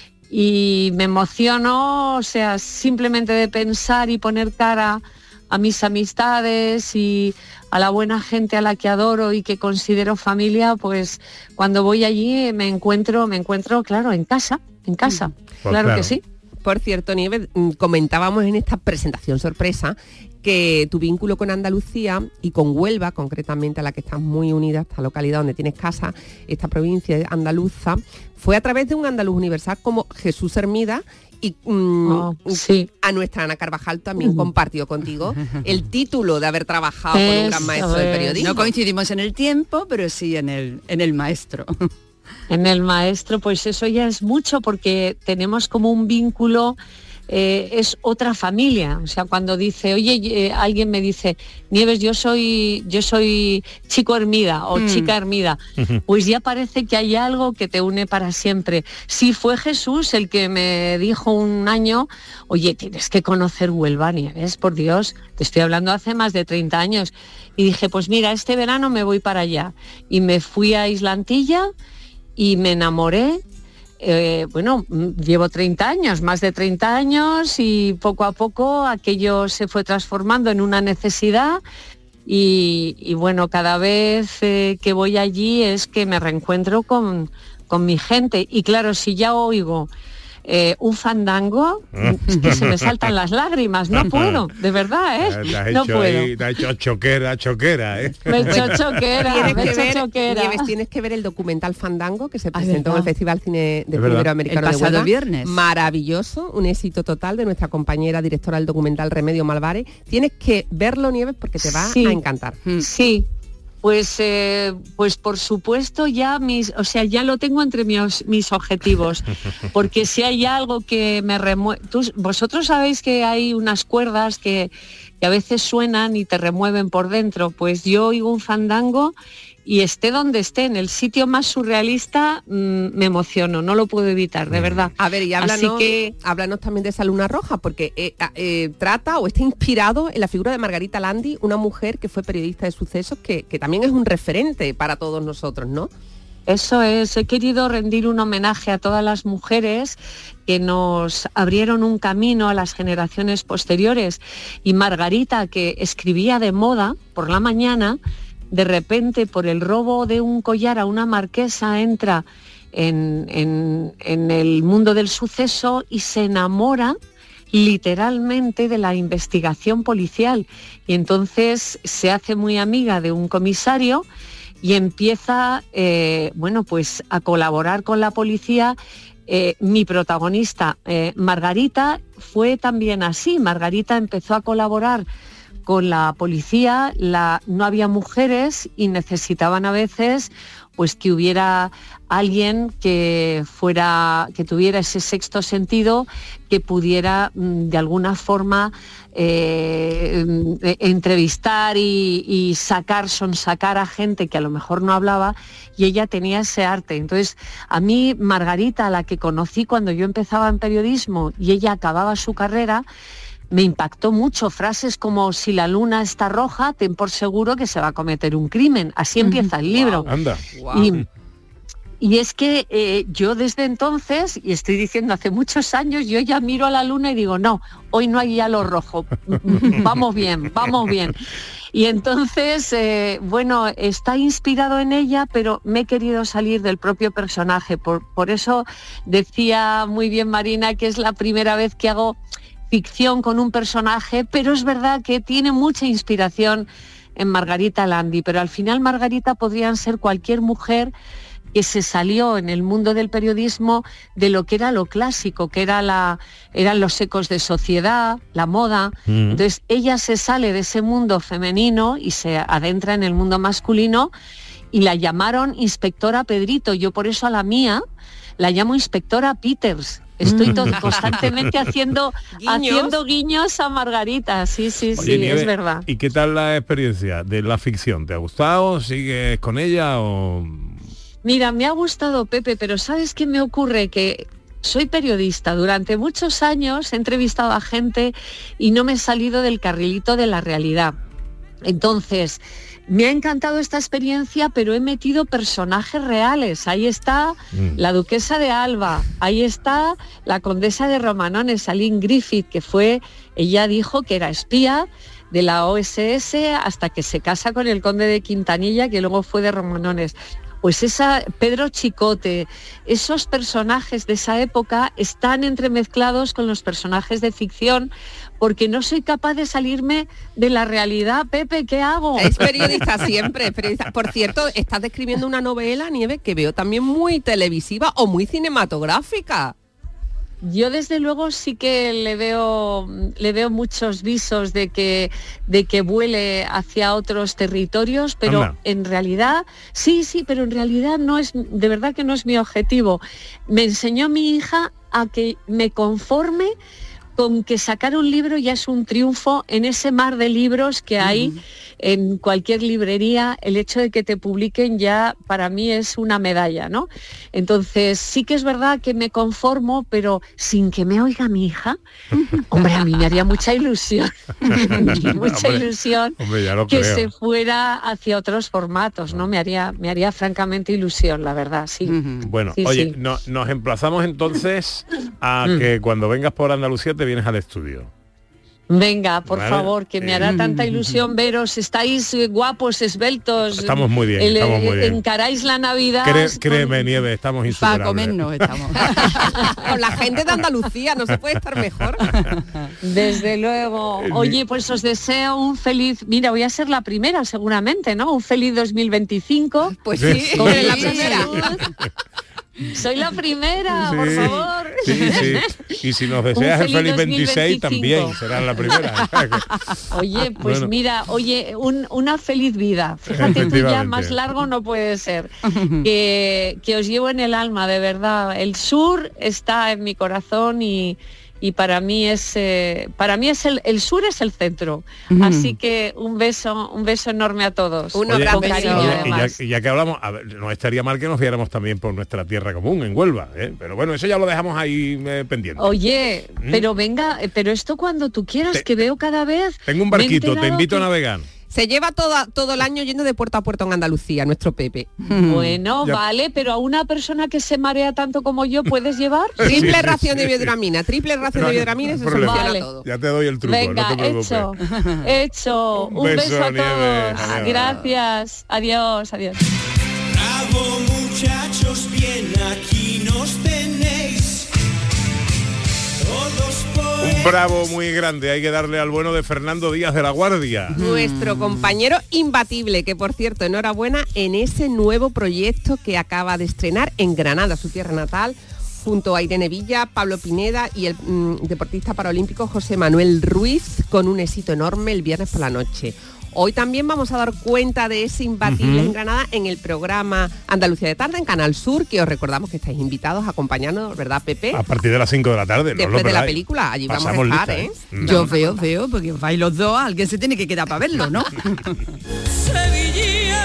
y me emociono, o sea, simplemente de pensar y poner cara a mis amistades y a la buena gente a la que adoro y que considero familia, pues cuando voy allí me encuentro, me encuentro, claro, en casa, en casa, pues claro, claro que sí. Por cierto, Nieves, comentábamos en esta presentación sorpresa que tu vínculo con Andalucía y con Huelva, concretamente a la que estás muy unida, esta localidad donde tienes casa, esta provincia andaluza, fue a través de un andaluz universal como Jesús Hermida. Y mm, oh, sí. a nuestra Ana Carvajal también compartió contigo el título de haber trabajado con un gran maestro del periodismo. No coincidimos en el tiempo, pero sí en el, en el maestro. En el maestro, pues eso ya es mucho, porque tenemos como un vínculo, eh, es otra familia. O sea, cuando dice, oye, eh, alguien me dice, Nieves, yo soy, yo soy chico Hermida o mm. chica Hermida, pues ya parece que hay algo que te une para siempre. Sí, fue Jesús el que me dijo un año, oye, tienes que conocer Huelva, Nieves, por Dios, te estoy hablando hace más de treinta años. Y dije, pues mira, este verano me voy para allá. Y me fui a Islantilla y me enamoré. Eh, bueno, llevo treinta años, más de treinta años, y poco a poco aquello se fue transformando en una necesidad y, y bueno, cada vez eh, que voy allí es que me reencuentro con, con mi gente. Y claro, si ya oigo Eh, un fandango, es que se me saltan las lágrimas, no puedo, de verdad, ¿eh? Te has no hecho puedo. Ahí, te has hecho choquera, choquera, ¿eh? Me he hecho choquera, Tienes me he que hecho ver, choquera. Nieves, tienes que ver el documental Fandango que se Ah, presentó en el ¿verdad? Festival Cine de Es verdad. Iberoamericano El de pasado Huelva. viernes. Maravilloso, un éxito total de nuestra compañera directora del documental Remedio Malvares. Tienes que verlo, Nieves, porque te va Sí. a encantar. Sí, pues eh, pues por supuesto ya mis, o sea, ya lo tengo entre mis, mis objetivos, porque si hay algo que me remueve, vosotros sabéis que hay unas cuerdas que, que a veces suenan y te remueven por dentro, pues yo oigo un fandango y esté donde esté, en el sitio más surrealista, mmm, me emociono, no lo puedo evitar, de verdad. A ver, y háblanos, Así que háblanos también de esa luna roja, porque eh, eh, trata o está inspirado en la figura de Margarita Landi, una mujer que fue periodista de sucesos, que, que también es un referente para todos nosotros, ¿no? Eso es, he querido rendir un homenaje a todas las mujeres que nos abrieron un camino a las generaciones posteriores. Y Margarita, que escribía de moda por la mañana, de repente por el robo de un collar a una marquesa entra en, en, en el mundo del suceso y se enamora literalmente de la investigación policial. Y entonces se hace muy amiga de un comisario y empieza, eh, bueno, pues a colaborar con la policía. Eh, mi protagonista, eh, Margarita, fue también así. Margarita empezó a colaborar con la policía, la, no había mujeres y necesitaban a veces pues que hubiera alguien que fuera, que tuviera ese sexto sentido, que pudiera de alguna forma eh, entrevistar y, y sacar, sonsacar a gente que a lo mejor no hablaba, y ella tenía ese arte. Entonces, a mí Margarita, a la que conocí cuando yo empezaba en periodismo y ella acababa su carrera, me impactó mucho. Frases como, si la luna está roja, ten por seguro que se va a cometer un crimen. Así empieza el libro. Wow, anda. Y, y es que eh, yo desde entonces, y estoy diciendo hace muchos años, yo ya miro a la luna y digo, no, hoy no hay halo rojo, vamos bien, vamos bien. Y entonces, eh, bueno, está inspirado en ella, pero me he querido salir del propio personaje. Por, por eso decía muy bien Marina que es la primera vez que hago ficción con un personaje, pero es verdad que tiene mucha inspiración en Margarita Landi, pero al final Margarita podrían ser cualquier mujer que se salió en el mundo del periodismo de lo que era lo clásico, que era la, eran los ecos de sociedad, la moda. Mm. Entonces ella se sale de ese mundo femenino y se adentra en el mundo masculino, y la llamaron Inspectora Pedrito. Yo por eso a la mía la llamo Inspectora Peters. Estoy todo, constantemente haciendo ¿Guiños? haciendo guiños a Margarita, sí, sí, Oye, sí, Nieves, es verdad. ¿Y qué tal la experiencia de la ficción? ¿Te ha gustado? ¿Sigues con ella o...? Mira, me ha gustado, Pepe, pero ¿sabes qué me ocurre? Que soy periodista, durante muchos años he entrevistado a gente y no me he salido del carrilito de la realidad. Entonces, me ha encantado esta experiencia, pero he metido personajes reales. Ahí está mm. la duquesa de Alba, ahí está la condesa de Romanones, Aline Griffith, que fue, ella dijo que era espía de la O S S hasta que se casa con el conde de Quintanilla, que luego fue de Romanones. Pues esa Pedro Chicote, esos personajes de esa época están entremezclados con los personajes de ficción, porque no soy capaz de salirme de la realidad. Pepe, ¿qué hago? Es periodista siempre, es periodista. Por cierto, estás describiendo una novela, Nieves, que veo también muy televisiva o muy cinematográfica. Yo desde luego sí que le veo le veo muchos visos de que de que vuele hacia otros territorios, pero Anda. en realidad sí, sí, pero en realidad no es, de verdad que no es mi objetivo. Me enseñó mi hija a que me conforme con que sacar un libro ya es un triunfo en ese mar de libros que hay uh-huh. en cualquier librería. El hecho de que te publiquen ya para mí es una medalla, ¿no? Entonces sí que es verdad que me conformo, pero sin que me oiga mi hija, hombre, a mí me haría mucha ilusión, mucha hombre, ilusión hombre, ya lo que creo. se fuera hacia otros formatos, ¿no? Me haría, me haría francamente ilusión, la verdad, sí. Uh-huh. Bueno, sí, oye, sí. No, nos emplazamos entonces a que cuando vengas por Andalucía te vienes al estudio. Venga, por ¿Vale? favor, que me hará tanta ilusión veros. Estáis eh, guapos, esbeltos. Estamos muy bien, el, estamos muy bien. Encaráis la Navidad. Cré, créeme, con... Nieves, estamos insuperables. Para comernos estamos. Con la gente de Andalucía no se puede estar mejor. Desde luego. Oye, pues os deseo un feliz... Mira, voy a ser la primera seguramente, ¿no? Un feliz dos mil veinticinco. Pues sí, sí. eres la primera. Soy la primera, sí, por favor. Sí, sí. Y si nos deseas el feliz veintiséis también serás la primera. Oye, pues bueno. Mira, oye, un, una feliz vida. Fíjate tú, ya más largo no puede ser. Que, que os llevo en el alma, de verdad. El sur está en mi corazón y... y para mí es eh, para mí es el, el sur es el centro. Uh-huh. Así que un beso, un beso enorme a todos. Un gran cariño, oye, además. Y ya, y ya que hablamos, a ver, no estaría mal que nos viéramos también por nuestra tierra común, en Huelva, ¿eh? Pero bueno, eso ya lo dejamos ahí eh, pendiente. Oye, ¿Mm? pero venga, pero esto cuando tú quieras, Te, que veo cada vez... Tengo un barquito, te invito que... a navegar. Se lleva toda, todo el año yendo de puerto a puerto en Andalucía, nuestro Pepe. Bueno, ya. Vale, pero a una persona que se marea tanto como yo, ¿puedes llevar? Triple sí, ración sí, de biodramina, triple ración no, de biodramina y se soluciona vale. todo. Ya te doy el truco, venga, no te preocupes. hecho, hecho. Un, un beso, beso a todos. Adiós. Gracias. Adiós, adiós. Bravo, muchachos, bien, aquí nos tenéis. Todos un bravo muy grande, hay que darle al bueno de Fernando Díaz de la Guardia. Nuestro compañero imbatible, que por cierto, enhorabuena en ese nuevo proyecto que acaba de estrenar en Granada, su tierra natal, junto a Irene Villa, Pablo Pineda y el mmm, deportista paralímpico José Manuel Ruiz, con un éxito enorme el viernes por la noche. Hoy también vamos a dar cuenta de ese imbatible uh-huh. en Granada en el programa Andalucía de Tarde en Canal Sur, que os recordamos que estáis invitados a acompañarnos, ¿verdad, Pepe? A partir de las cinco de la tarde. Después no de la película, allí Pasamos vamos a estar, lista, ¿eh? ¿eh? Yo veo, veo, porque vais los dos, alguien se tiene que quedar para verlo, ¿no? Sevilla,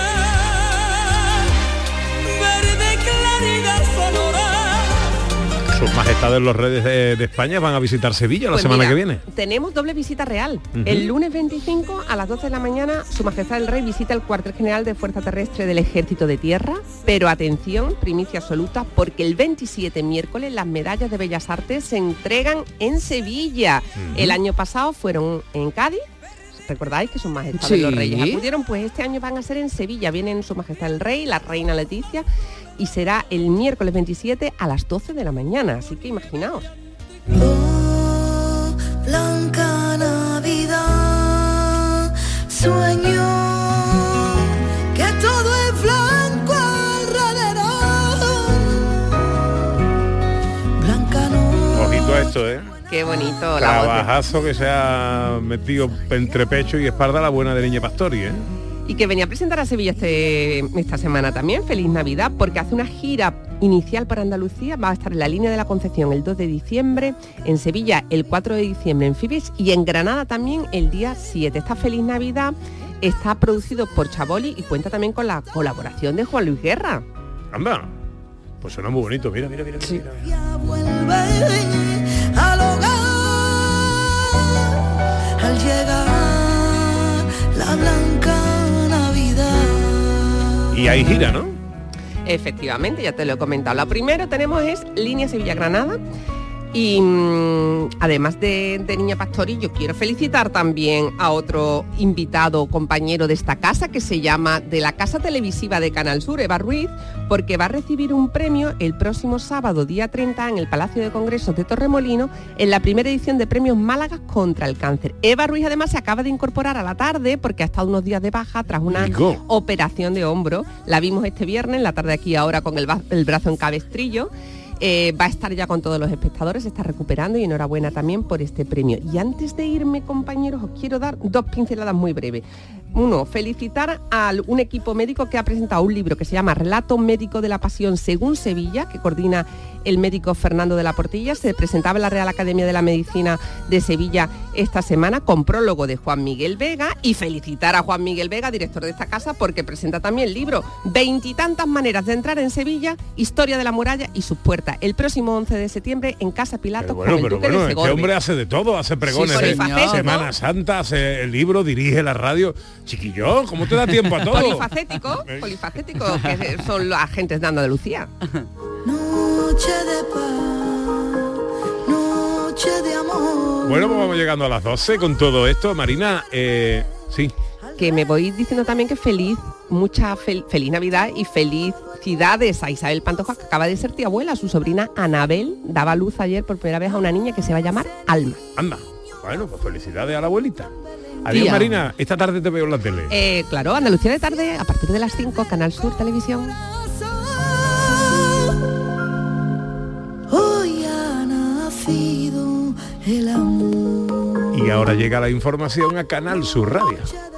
verde claridad sonora. Sus majestades los reyes de, de España van a visitar Sevilla pues la semana mira, que viene. Tenemos doble visita real. Uh-huh. El lunes veinticinco a las doce de la mañana, Su Majestad el Rey visita el cuartel general de Fuerza Terrestre del Ejército de Tierra, pero atención, primicia absoluta, porque el veintisiete, miércoles, las medallas de Bellas Artes se entregan en Sevilla. Uh-huh. El año pasado fueron en Cádiz. ¿Recordáis que Su Majestad sí. los Reyes acudieron? Pues este año van a ser en Sevilla. Vienen Su Majestad el Rey, la Reina Leticia, y será el miércoles veintisiete a las doce de la mañana. Así que imaginaos. Oh, blanca Navidad, sueño que todo es blanco alrededor. Blanca no. Ojito a esto, ¿eh? Qué bonito. Trabajazo que se ha metido entre pecho y espalda la buena de Niña Pastori, ¿eh? Y que venía a presentar a Sevilla este, esta semana también, Feliz Navidad, porque hace una gira inicial para Andalucía, va a estar en la Línea de la Concepción el dos de diciembre, en Sevilla el cuatro de diciembre en Fibes y en Granada también el día siete. Esta Feliz Navidad está producido por Chaboli y cuenta también con la colaboración de Juan Luis Guerra. Anda, pues suena muy bonito, mira, mira, mira. Sí. mira, mira. Al hogar, al llegar la blanca Navidad. Y hay gira, ¿no? Efectivamente, ya te lo he comentado. La primera tenemos es Línea Sevilla-Granada, Y mmm, además de, de Niña Pastori, yo quiero felicitar también a otro invitado, compañero de esta casa, que se llama de la Casa Televisiva de Canal Sur, Eva Ruiz, porque va a recibir un premio el próximo sábado, día treinta, en el Palacio de Congresos de Torremolinos, en la primera edición de Premios Málaga contra el Cáncer. Eva Ruiz además se acaba de incorporar a la tarde porque ha estado unos días de baja tras una Digo. operación de hombro. La vimos este viernes, en la tarde aquí ahora con el, el brazo en cabestrillo. Eh, va a estar ya con todos los espectadores, se está recuperando y enhorabuena también por este premio. Y antes de irme, compañeros, os quiero dar dos pinceladas muy breves. Uno, felicitar a un equipo médico que ha presentado un libro que se llama Relato Médico de la Pasión según Sevilla, que coordina el médico Fernando de la Portilla. Se presentaba en la Real Academia de la Medicina de Sevilla esta semana, con prólogo de Juan Miguel Vega, y felicitar a Juan Miguel Vega, director de esta casa, porque presenta también el libro Veintitantas maneras de entrar en Sevilla, historia de la muralla y sus puertas, el próximo once de septiembre en Casa Pilato. Pero bueno, con el pero Duque bueno, de este hombre hace de todo, hace pregones sí, de Semana Santa, hace el libro, dirige la radio. Chiquillo, ¿cómo te da tiempo a todo? Polifacético, polifacético, que son los agentes de Andalucía. Noche de paz, noche de amor. Bueno, pues vamos llegando a las doce con todo esto. Marina, eh, sí. Que me voy diciendo también que feliz, mucha fel, feliz Navidad y felicidades a Isabel Pantoja, que acaba de ser tía abuela. Su sobrina Anabel daba luz ayer por primera vez a una niña que se va a llamar Alma. Anda, bueno, pues felicidades a la abuelita. Adiós, Tía. Marina, esta tarde te veo en la tele. Eh, claro, Andalucía de tarde, a partir de las cinco, Canal Sur Televisión. Hoy ha nacido el amor. Y ahora llega la información a Canal Sur Radio.